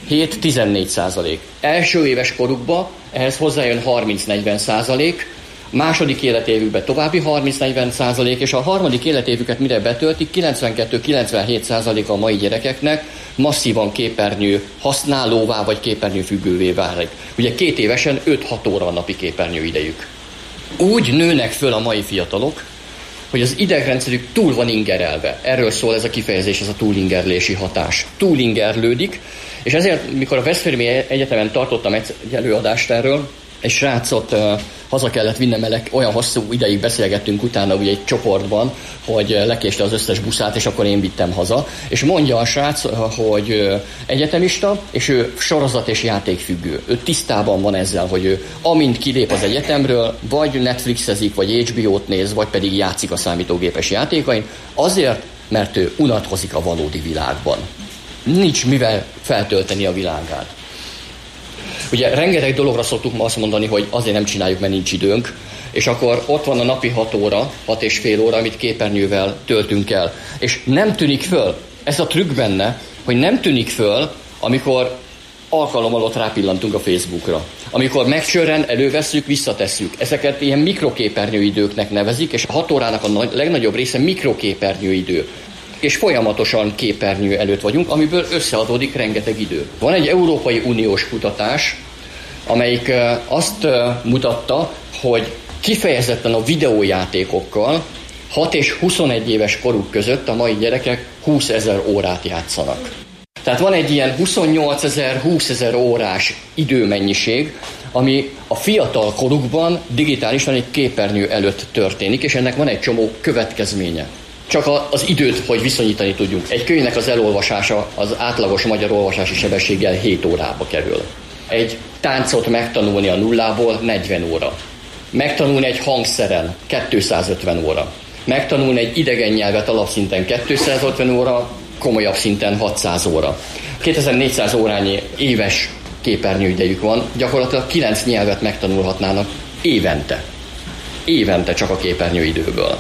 hét-tizennégy százalék. Első éves korukban ehhez hozzájön harminc-negyven százalék, második életévükben további harminc-negyven százalék, és a harmadik életévüket mire betöltik, kilencvenkettő-kilencvenhét százalék a mai gyerekeknek masszívan képernyő használóvá vagy képernyő függővé válik. Ugye két évesen öt-hat óra a napi képernyő idejük. Úgy nőnek föl a mai fiatalok, hogy az idegrendszerük túl van ingerelve. Erről szól ez a kifejezés, ez a túlingerlési hatás. Túlingerlődik, és ezért, mikor a Veszprémi Egyetemen tartottam egy előadást erről, egy srácot uh, haza kellett vinnem, el, olyan hosszú ideig beszélgettünk utána ugye egy csoportban, hogy lekéste az összes buszát, és akkor én vittem haza. És mondja a srác, hogy uh, egyetemista, és ő sorozat és játékfüggő. Ő tisztában van ezzel, hogy ő amint kilép az egyetemről, vagy Netflixezik, vagy há bé ó-t néz, vagy pedig játszik a számítógépes játékain, azért, mert ő unatkozik a valódi világban. Nincs mivel feltölteni a világát. Ugye rengeteg dologra szoktuk ma azt mondani, hogy azért nem csináljuk, mert nincs időnk, és akkor ott van a napi hat óra, hat és fél óra, amit képernyővel töltünk el. És nem tűnik föl, ez a trükk benne, hogy nem tűnik föl, amikor alkalommal ott rápillantunk a Facebookra. Amikor megcsörren, elővesszük, visszatesszük. Ezeket ilyen mikroképernyőidőknek nevezik, és a hat órának a legnagyobb része mikroképernyőidő. És folyamatosan képernyő előtt vagyunk, amiből összeadódik rengeteg idő. Van egy Európai Uniós kutatás, amelyik azt mutatta, hogy kifejezetten a videójátékokkal hat és huszonegy éves koruk között a mai gyerekek húszezer órát játszanak. Tehát van egy ilyen huszonnyolcezer, húszezer órás időmennyiség, ami a fiatal korukban digitálisan egy képernyő előtt történik, és ennek van egy csomó következménye. Csak az időt, hogy viszonyítani tudjunk. Egy könyvnek az elolvasása az átlagos magyar olvasási sebességgel hét órába kerül. Egy táncot megtanulni a nullából negyven óra. Megtanulni egy hangszeren kétszázötven óra. Megtanulni egy idegen nyelvet alapszinten kétszázötven óra, komolyabb szinten hatszáz óra. kétezer-négyszáz órányi éves képernyőidejük van, gyakorlatilag kilenc nyelvet megtanulhatnának évente. Évente csak a képernyőidőből.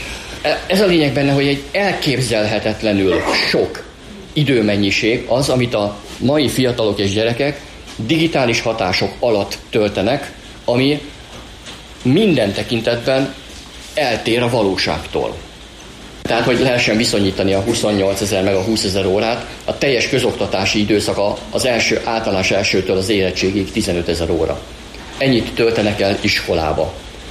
Ez a lényeg benne, hogy egy elképzelhetetlenül sok időmennyiség az, amit a mai fiatalok és gyerekek digitális hatások alatt töltenek, ami minden tekintetben eltér a valóságtól. Tehát, hogy lehessen viszonyítani a huszonnyolcezer meg a húszezer órát, a teljes közoktatási időszaka az első általános elsőtől az érettségig tizenötezer óra. Ennyit töltenek el iskolába.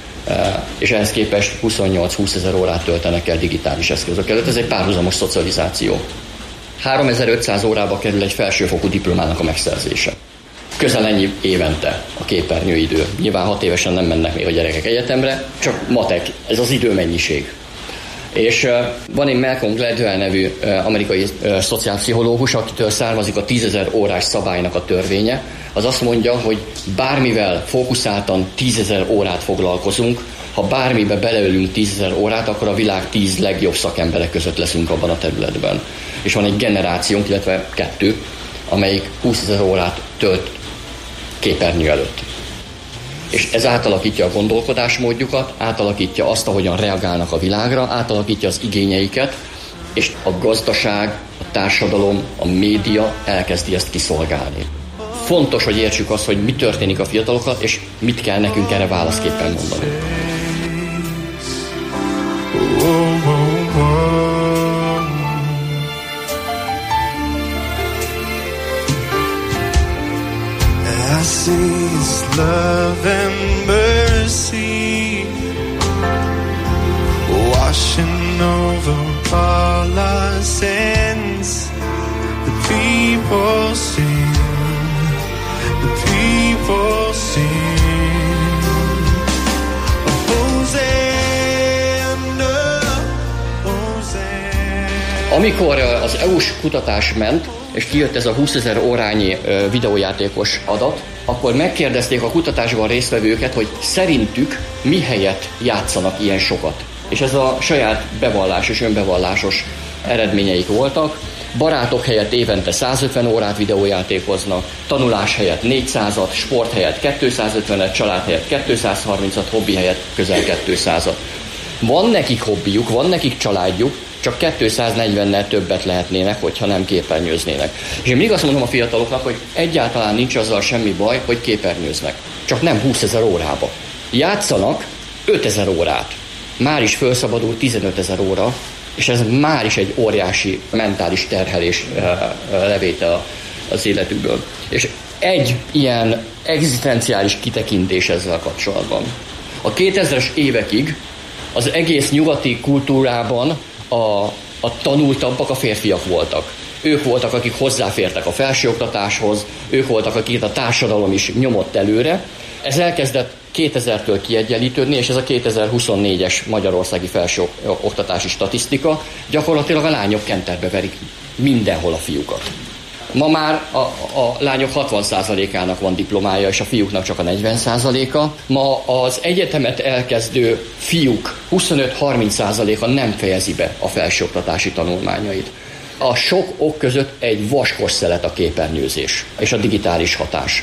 És ehhez képest huszonnyolc-húszezer órát töltenek el digitális eszközök előtt. Ez egy párhuzamos szocializáció. háromezer-ötszáz órába kerül egy felsőfokú diplomának a megszerzése. Közel ennyi évente a képernyőidő. Nyilván hat évesen nem mennek még a gyerekek egyetemre, csak matek, ez az időmennyiség. És uh, van egy Malcolm Gladwell nevű uh, amerikai uh, szociálpszichológus, akitől származik a tízezer órás szabálynak a törvénye. Az azt mondja, hogy bármivel fókuszáltan tízezer órát foglalkozunk, ha bármibe beleölünk tízezer órát, akkor a világ tíz legjobb szakemberek között leszünk abban a területben. És van egy generációnk, illetve kettő, amelyik húszezer órát tölt képernyő előtt. És ez átalakítja a gondolkodásmódjukat, átalakítja azt, ahogyan reagálnak a világra, átalakítja az igényeiket, és a gazdaság, a társadalom, a média elkezdi ezt kiszolgálni. Fontos, hogy értsük azt, hogy mi történik a fiatalokkal, és mit kell nekünk erre válaszképpen mondani. I see His love and mercy washing over all our sins. The people sing, the people sing. Hosanna, Hosanna. Amikor az é u-s kutatás ment, és kijött ez a húszezer órányi videójátékos adat, akkor megkérdezték a kutatásban résztvevőket, hogy szerintük mi helyett játszanak ilyen sokat. És ez a saját bevallás és önbevallásos eredményeik voltak. Barátok helyett évente százötven órát videójátékoznak, tanulás helyett négyszázat, sport helyett kétszázötvenet, család helyett kétszázharmincat, hobbi helyett közel kétszázat. Van nekik hobbijuk, van nekik családjuk, csak kétszáznegyvennel többet lehetnének, hogyha nem képernyőznének. És én mindig azt mondom a fiataloknak, hogy egyáltalán nincs azzal semmi baj, hogy képernyőznek. Csak nem húszezer órába. Játszanak ötezer órát. Már is felszabadul tizenötezer óra, és ez már is egy óriási mentális terhelés levétel az életükből. És egy ilyen egzisztenciális kitekintés ezzel kapcsolatban. A kétezres évekig az egész nyugati kultúrában a, a tanultabbak a férfiak voltak. Ők voltak, akik hozzáfértek a felsőoktatáshoz, ők voltak, akiket a társadalom is nyomott előre. Ez elkezdett kétezertől kiegyenlítődni, és ez a kétezer-huszonnégyes magyarországi felsőoktatási statisztika, gyakorlatilag a lányok kenterbe verik mindenhol a fiúkat. Ma már a, a lányok hatvan százalékának van diplomája, és a fiúknak csak a negyven százaléka. Ma az egyetemet elkezdő fiúk huszonöt-harminc százaléka nem fejezi be a felsőoktatási tanulmányait. A sok ok között egy vaskos szelet a képernyőzés és a digitális hatás.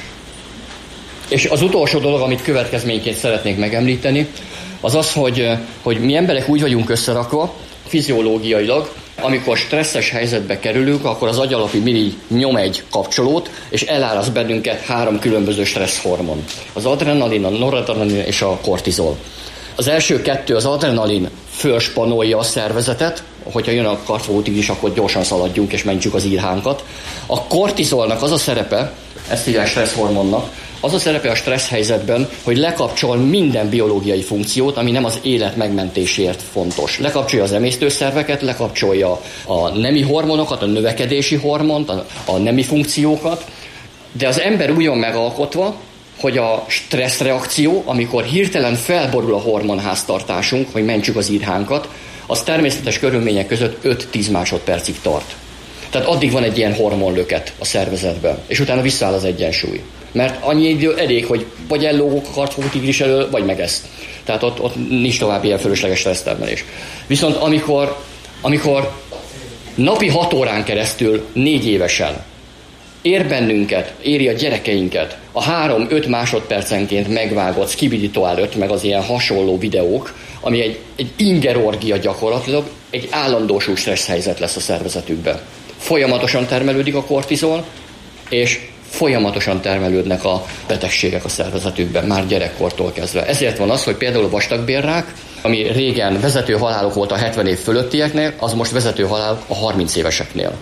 És az utolsó dolog, amit következményként szeretnék megemlíteni, az az, hogy, hogy mi emberek úgy vagyunk összerakva, fiziológiailag, amikor stresszes helyzetbe kerülünk, akkor az agyalapi mirigy nyom egy kapcsolót, és eláraszt bennünket három különböző stresszhormon. Az adrenalin, a noradrenalin és a kortizol. Az első kettő, az adrenalin fölspanolja a szervezetet, hogyha jön a kartfótigris, akkor gyorsan szaladjunk és mentsük az írhánkat. A kortizolnak az a szerepe, ezt hívják stresszhormonnak, az a szerepe a stressz helyzetben, hogy lekapcsol minden biológiai funkciót, ami nem az élet megmentéséért fontos. Lekapcsolja az emésztőszerveket, lekapcsolja a nemi hormonokat, a növekedési hormont, a, a nemi funkciókat, de az ember úgy van megalkotva, hogy a stresszreakció, amikor hirtelen felborul a hormonháztartásunk, hogy mentsük az írhánkat, az természetes körülmények között öt-tíz másodpercig tart. Tehát addig van egy ilyen hormonlöket a szervezetben, és utána visszaáll az egyensúly. Mert annyi idő elég, hogy vagy ellógok a kartfótigris elől, vagy meg ezt. Tehát ott, ott nincs tovább ilyen fölösleges stressztermelés. Viszont amikor, amikor napi hat órán keresztül négy évesen ér bennünket, éri a gyerekeinket a három-öt másodpercenként megvágott Skibidi-Toál öt, meg az ilyen hasonló videók, ami egy, egy ingerorgia gyakorlatilag, egy állandósú stressz helyzet lesz a szervezetükben. Folyamatosan termelődik a kortizol, és folyamatosan termelődnek a betegségek a szervezetükben, már gyerekkortól kezdve. Ezért van az, hogy például a vastagbélrák, ami régen vezető halálok volt a hetven év fölöttieknél, az most vezető halálok a harminc éveseknél.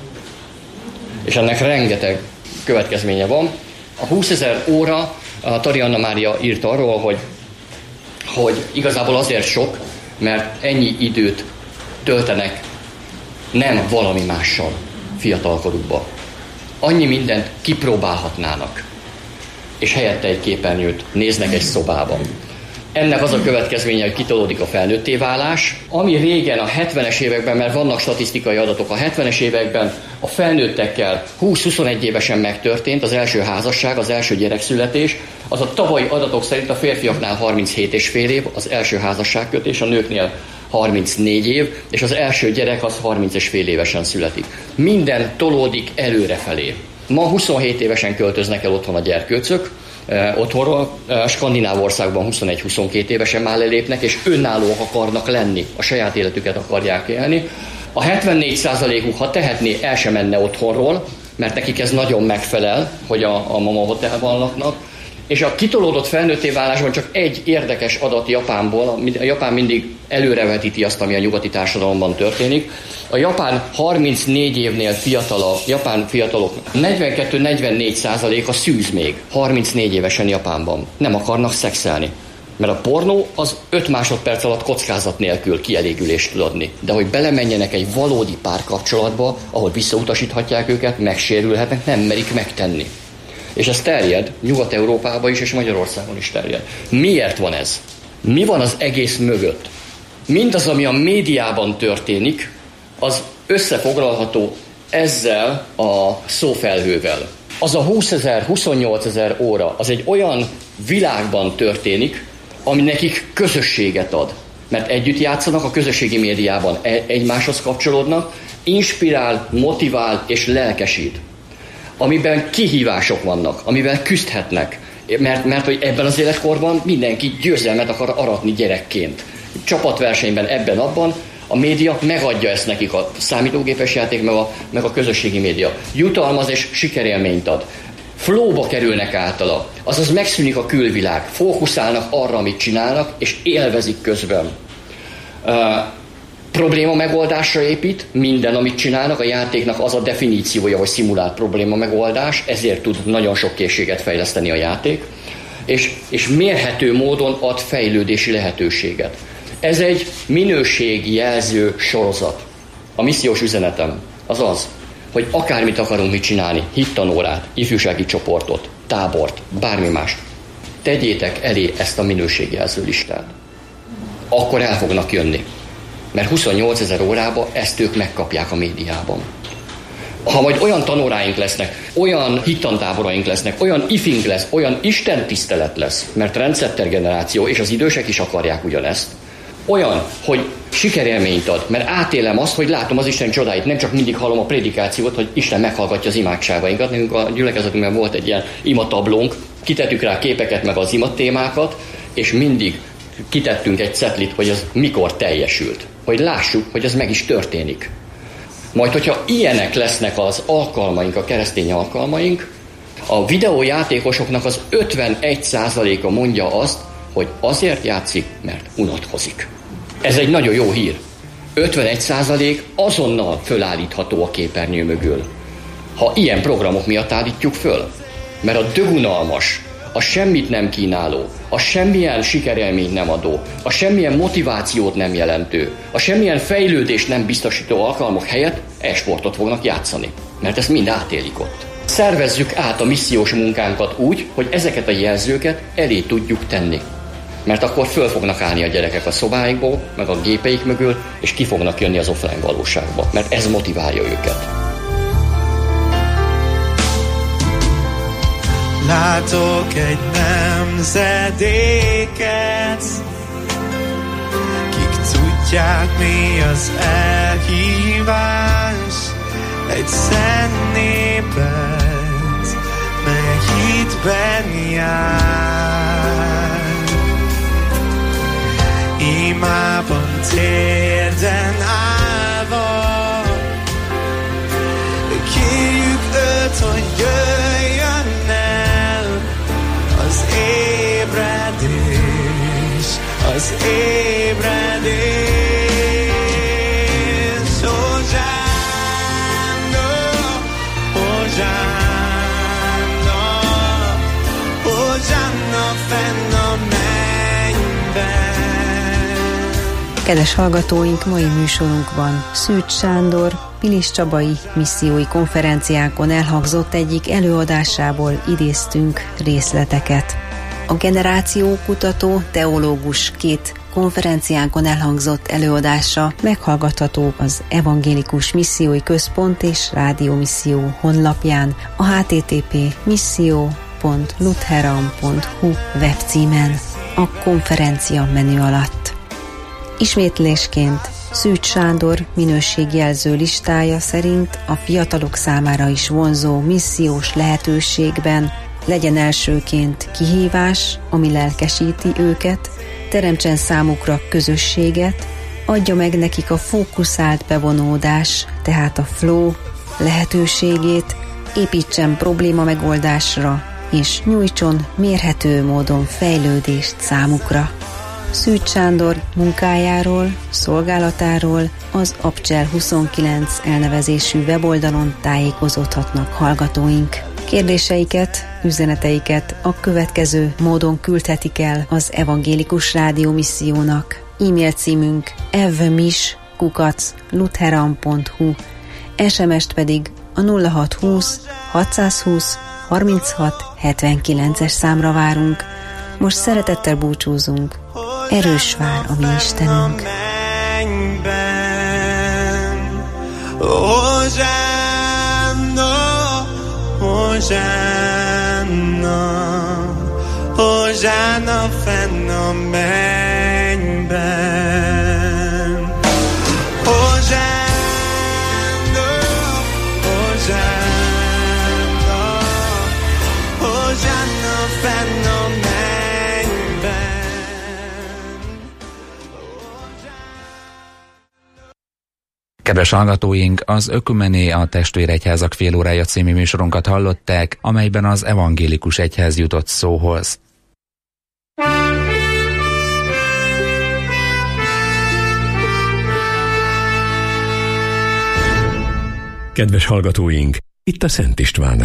És ennek rengeteg következménye van. A húszezer óra, a Tari Anna Mária írt arról, hogy, hogy igazából azért sok, mert ennyi időt töltenek nem valami mással fiatalkorukba. Annyi mindent kipróbálhatnának, és helyette egy képernyőt néznek egy szobában. Ennek az a következménye, hogy kitolódik a felnőtté válás, ami régen a hetvenes években, mert vannak statisztikai adatok, a hetvenes években a felnőttekkel húsz-huszonegy évesen megtörtént az első házasság, az első gyerekszületés, az a tavalyi adatok szerint a férfiaknál harminchét és fél év, az első házasságkötés, a nőknél harmincnégy év, és az első gyerek az harminc és fél évesen születik. Minden tolódik előrefelé. Ma huszonhét évesen költöznek el otthon a gyerkőcök, eh, otthonról, eh, skandináv országban huszonegy-huszonkét évesen már lelépnek, és önállóak akarnak lenni, a saját életüket akarják élni. A hetvennégy százalékuk, ha tehetné, el sem menne otthonról, mert nekik ez nagyon megfelel, hogy a, a mama hotelban laknak. És a kitolódott felnőtté válásban csak egy érdekes adat Japánból, a Japán mindig előrevetíti azt, ami a nyugati társadalomban történik. A japán harmincnégy évnél fiatala, japán fiatalok negyvenkettő-negyvennégy százaléka szűz még, harmincnégy évesen Japánban. Nem akarnak szexelni. Mert a pornó az öt másodperc alatt kockázat nélkül kielégülést tud adni. De hogy belemenjenek egy valódi párkapcsolatba, ahol visszautasíthatják őket, megsérülhetnek, nem merik megtenni. És ez terjed, Nyugat-Európában is, és Magyarországon is terjed. Miért van ez? Mi van az egész mögött? Mindaz, ami a médiában történik, az összefoglalható ezzel a szófelhővel. Az a húszezer, huszonnyolcezer óra, az egy olyan világban történik, ami nekik közösséget ad. Mert együtt játszanak a közösségi médiában, egymáshoz kapcsolódnak, inspirál, motivál és lelkesít. Amiben kihívások vannak, amivel küzdhetnek. Mert, mert hogy ebben az életkorban mindenki győzelmet akar aratni gyerekként. Csapatversenyben ebben-abban, A média megadja ezt nekik, a számítógépes játék, meg a, meg a közösségi média. Jutalmaz és sikerélményt ad. Flowba kerülnek általa, azaz megszűnik a külvilág, fókuszálnak arra, amit csinálnak, és élvezik közben. Uh, probléma megoldásra épít, minden, amit csinálnak, a játéknak az a definíciója, hogy szimulált probléma megoldás, ezért tud nagyon sok készséget fejleszteni a játék, és, és mérhető módon ad fejlődési lehetőséget. Ez egy minőségjelző sorozat. A missziós üzenetem az az, hogy akármit akarunk mit csinálni, hittanórát, ifjúsági csoportot, tábort, bármi mást, tegyétek elé ezt a minőségjelző listát. Akkor el fognak jönni. Mert huszonnyolcezer órában ezt ők megkapják a médiában. Ha majd olyan tanóráink lesznek, olyan hittantáboraink lesznek, olyan ifink lesz, olyan istentisztelet lesz, mert rendszertergeneráció és az idősek is akarják ugyanezt, olyan, hogy sikerélményt ad, mert átélem azt, hogy látom az Isten csodáit, nem csak mindig hallom a prédikációt, hogy Isten meghallgatja az imádságainkat. Nekünk a gyülekezetünkben volt egy ilyen imatablónk, kitettük rá képeket meg az imatémákat, és mindig kitettünk egy cetlit, hogy az mikor teljesült. Hogy lássuk, hogy ez meg is történik. Majd, hogyha ilyenek lesznek az alkalmaink, a keresztény alkalmaink, a videójátékosoknak az ötvenegy százaléka mondja azt, hogy azért játszik, mert unatkozik. Ez egy nagyon jó hír. ötvenegy százalék azonnal fölállítható a képernyő mögül. Ha ilyen programok miatt állítjuk föl. Mert a dögunalmas, a semmit nem kínáló, a semmilyen sikerélményt nem adó, a semmilyen motivációt nem jelentő, a semmilyen fejlődést nem biztosító alkalmak helyett e-sportot fognak játszani. Mert ezt mind átélik ott. Szervezzük át a missziós munkánkat úgy, hogy ezeket a jelzőket elé tudjuk tenni. Mert akkor föl fognak állni a gyerekek a szobáikból, meg a gépeik mögül, és ki fognak jönni az offline valóságba. Mert ez motiválja őket. Látok egy nemzedéket, kik tudják, mi az elhívás, egy szent népet, mely hitben jár. Imában térden állva, kérjük őt, hogy jöjjön el. Az ébredés, az ébredés. Hosanna, Hosanna, Hosanna fenn a mennyben. Kedves hallgatóink, mai műsorunkban Szűcs Sándor Pilis Csabai missziói konferenciákon elhangzott egyik előadásából idéztünk részleteket. A generációkutató teológus két konferenciánkon elhangzott előadása meghallgatható az Evangélikus Missziói Központ és Rádiómisszió honlapján, a h t t p pont misszió pont lutheran pont h u webcímen, a konferencia menü alatt. Ismétlésként Szűcs Sándor minőségjelző listája szerint a fiatalok számára is vonzó missziós lehetőségben legyen elsőként kihívás, ami lelkesíti őket, teremtsen számukra közösséget, adja meg nekik a fókuszált bevonódás, tehát a flow lehetőségét, építsen probléma megoldásra, és nyújtson mérhető módon fejlődést számukra. Szűcs Sándor munkájáról, szolgálatáról az Abcsel huszonkilenc elnevezésű weboldalon tájékozódhatnak hallgatóink. Kérdéseiket, üzeneteiket a következő módon küldhetik el az Evangélikus Rádiómissziónak. E-mail címünk evmis kukac lutheran pont h u, es em est pedig a nulla hat húsz hatszázhúsz harminchat hetvenkilences számra várunk. Most szeretettel búcsúzunk. Erős vár a mi Istenünk. Hosanna, Hosanna, Hosanna fenn a mennyben. Hosanna, Hosanna, Hosanna fenn a mennyben. Kedves hallgatóink, az Ökumené a Testvéregyházak félórája című műsorunkat hallották, amelyben az evangélikus egyház jutott szóhoz. Kedves hallgatóink, itt a Szent István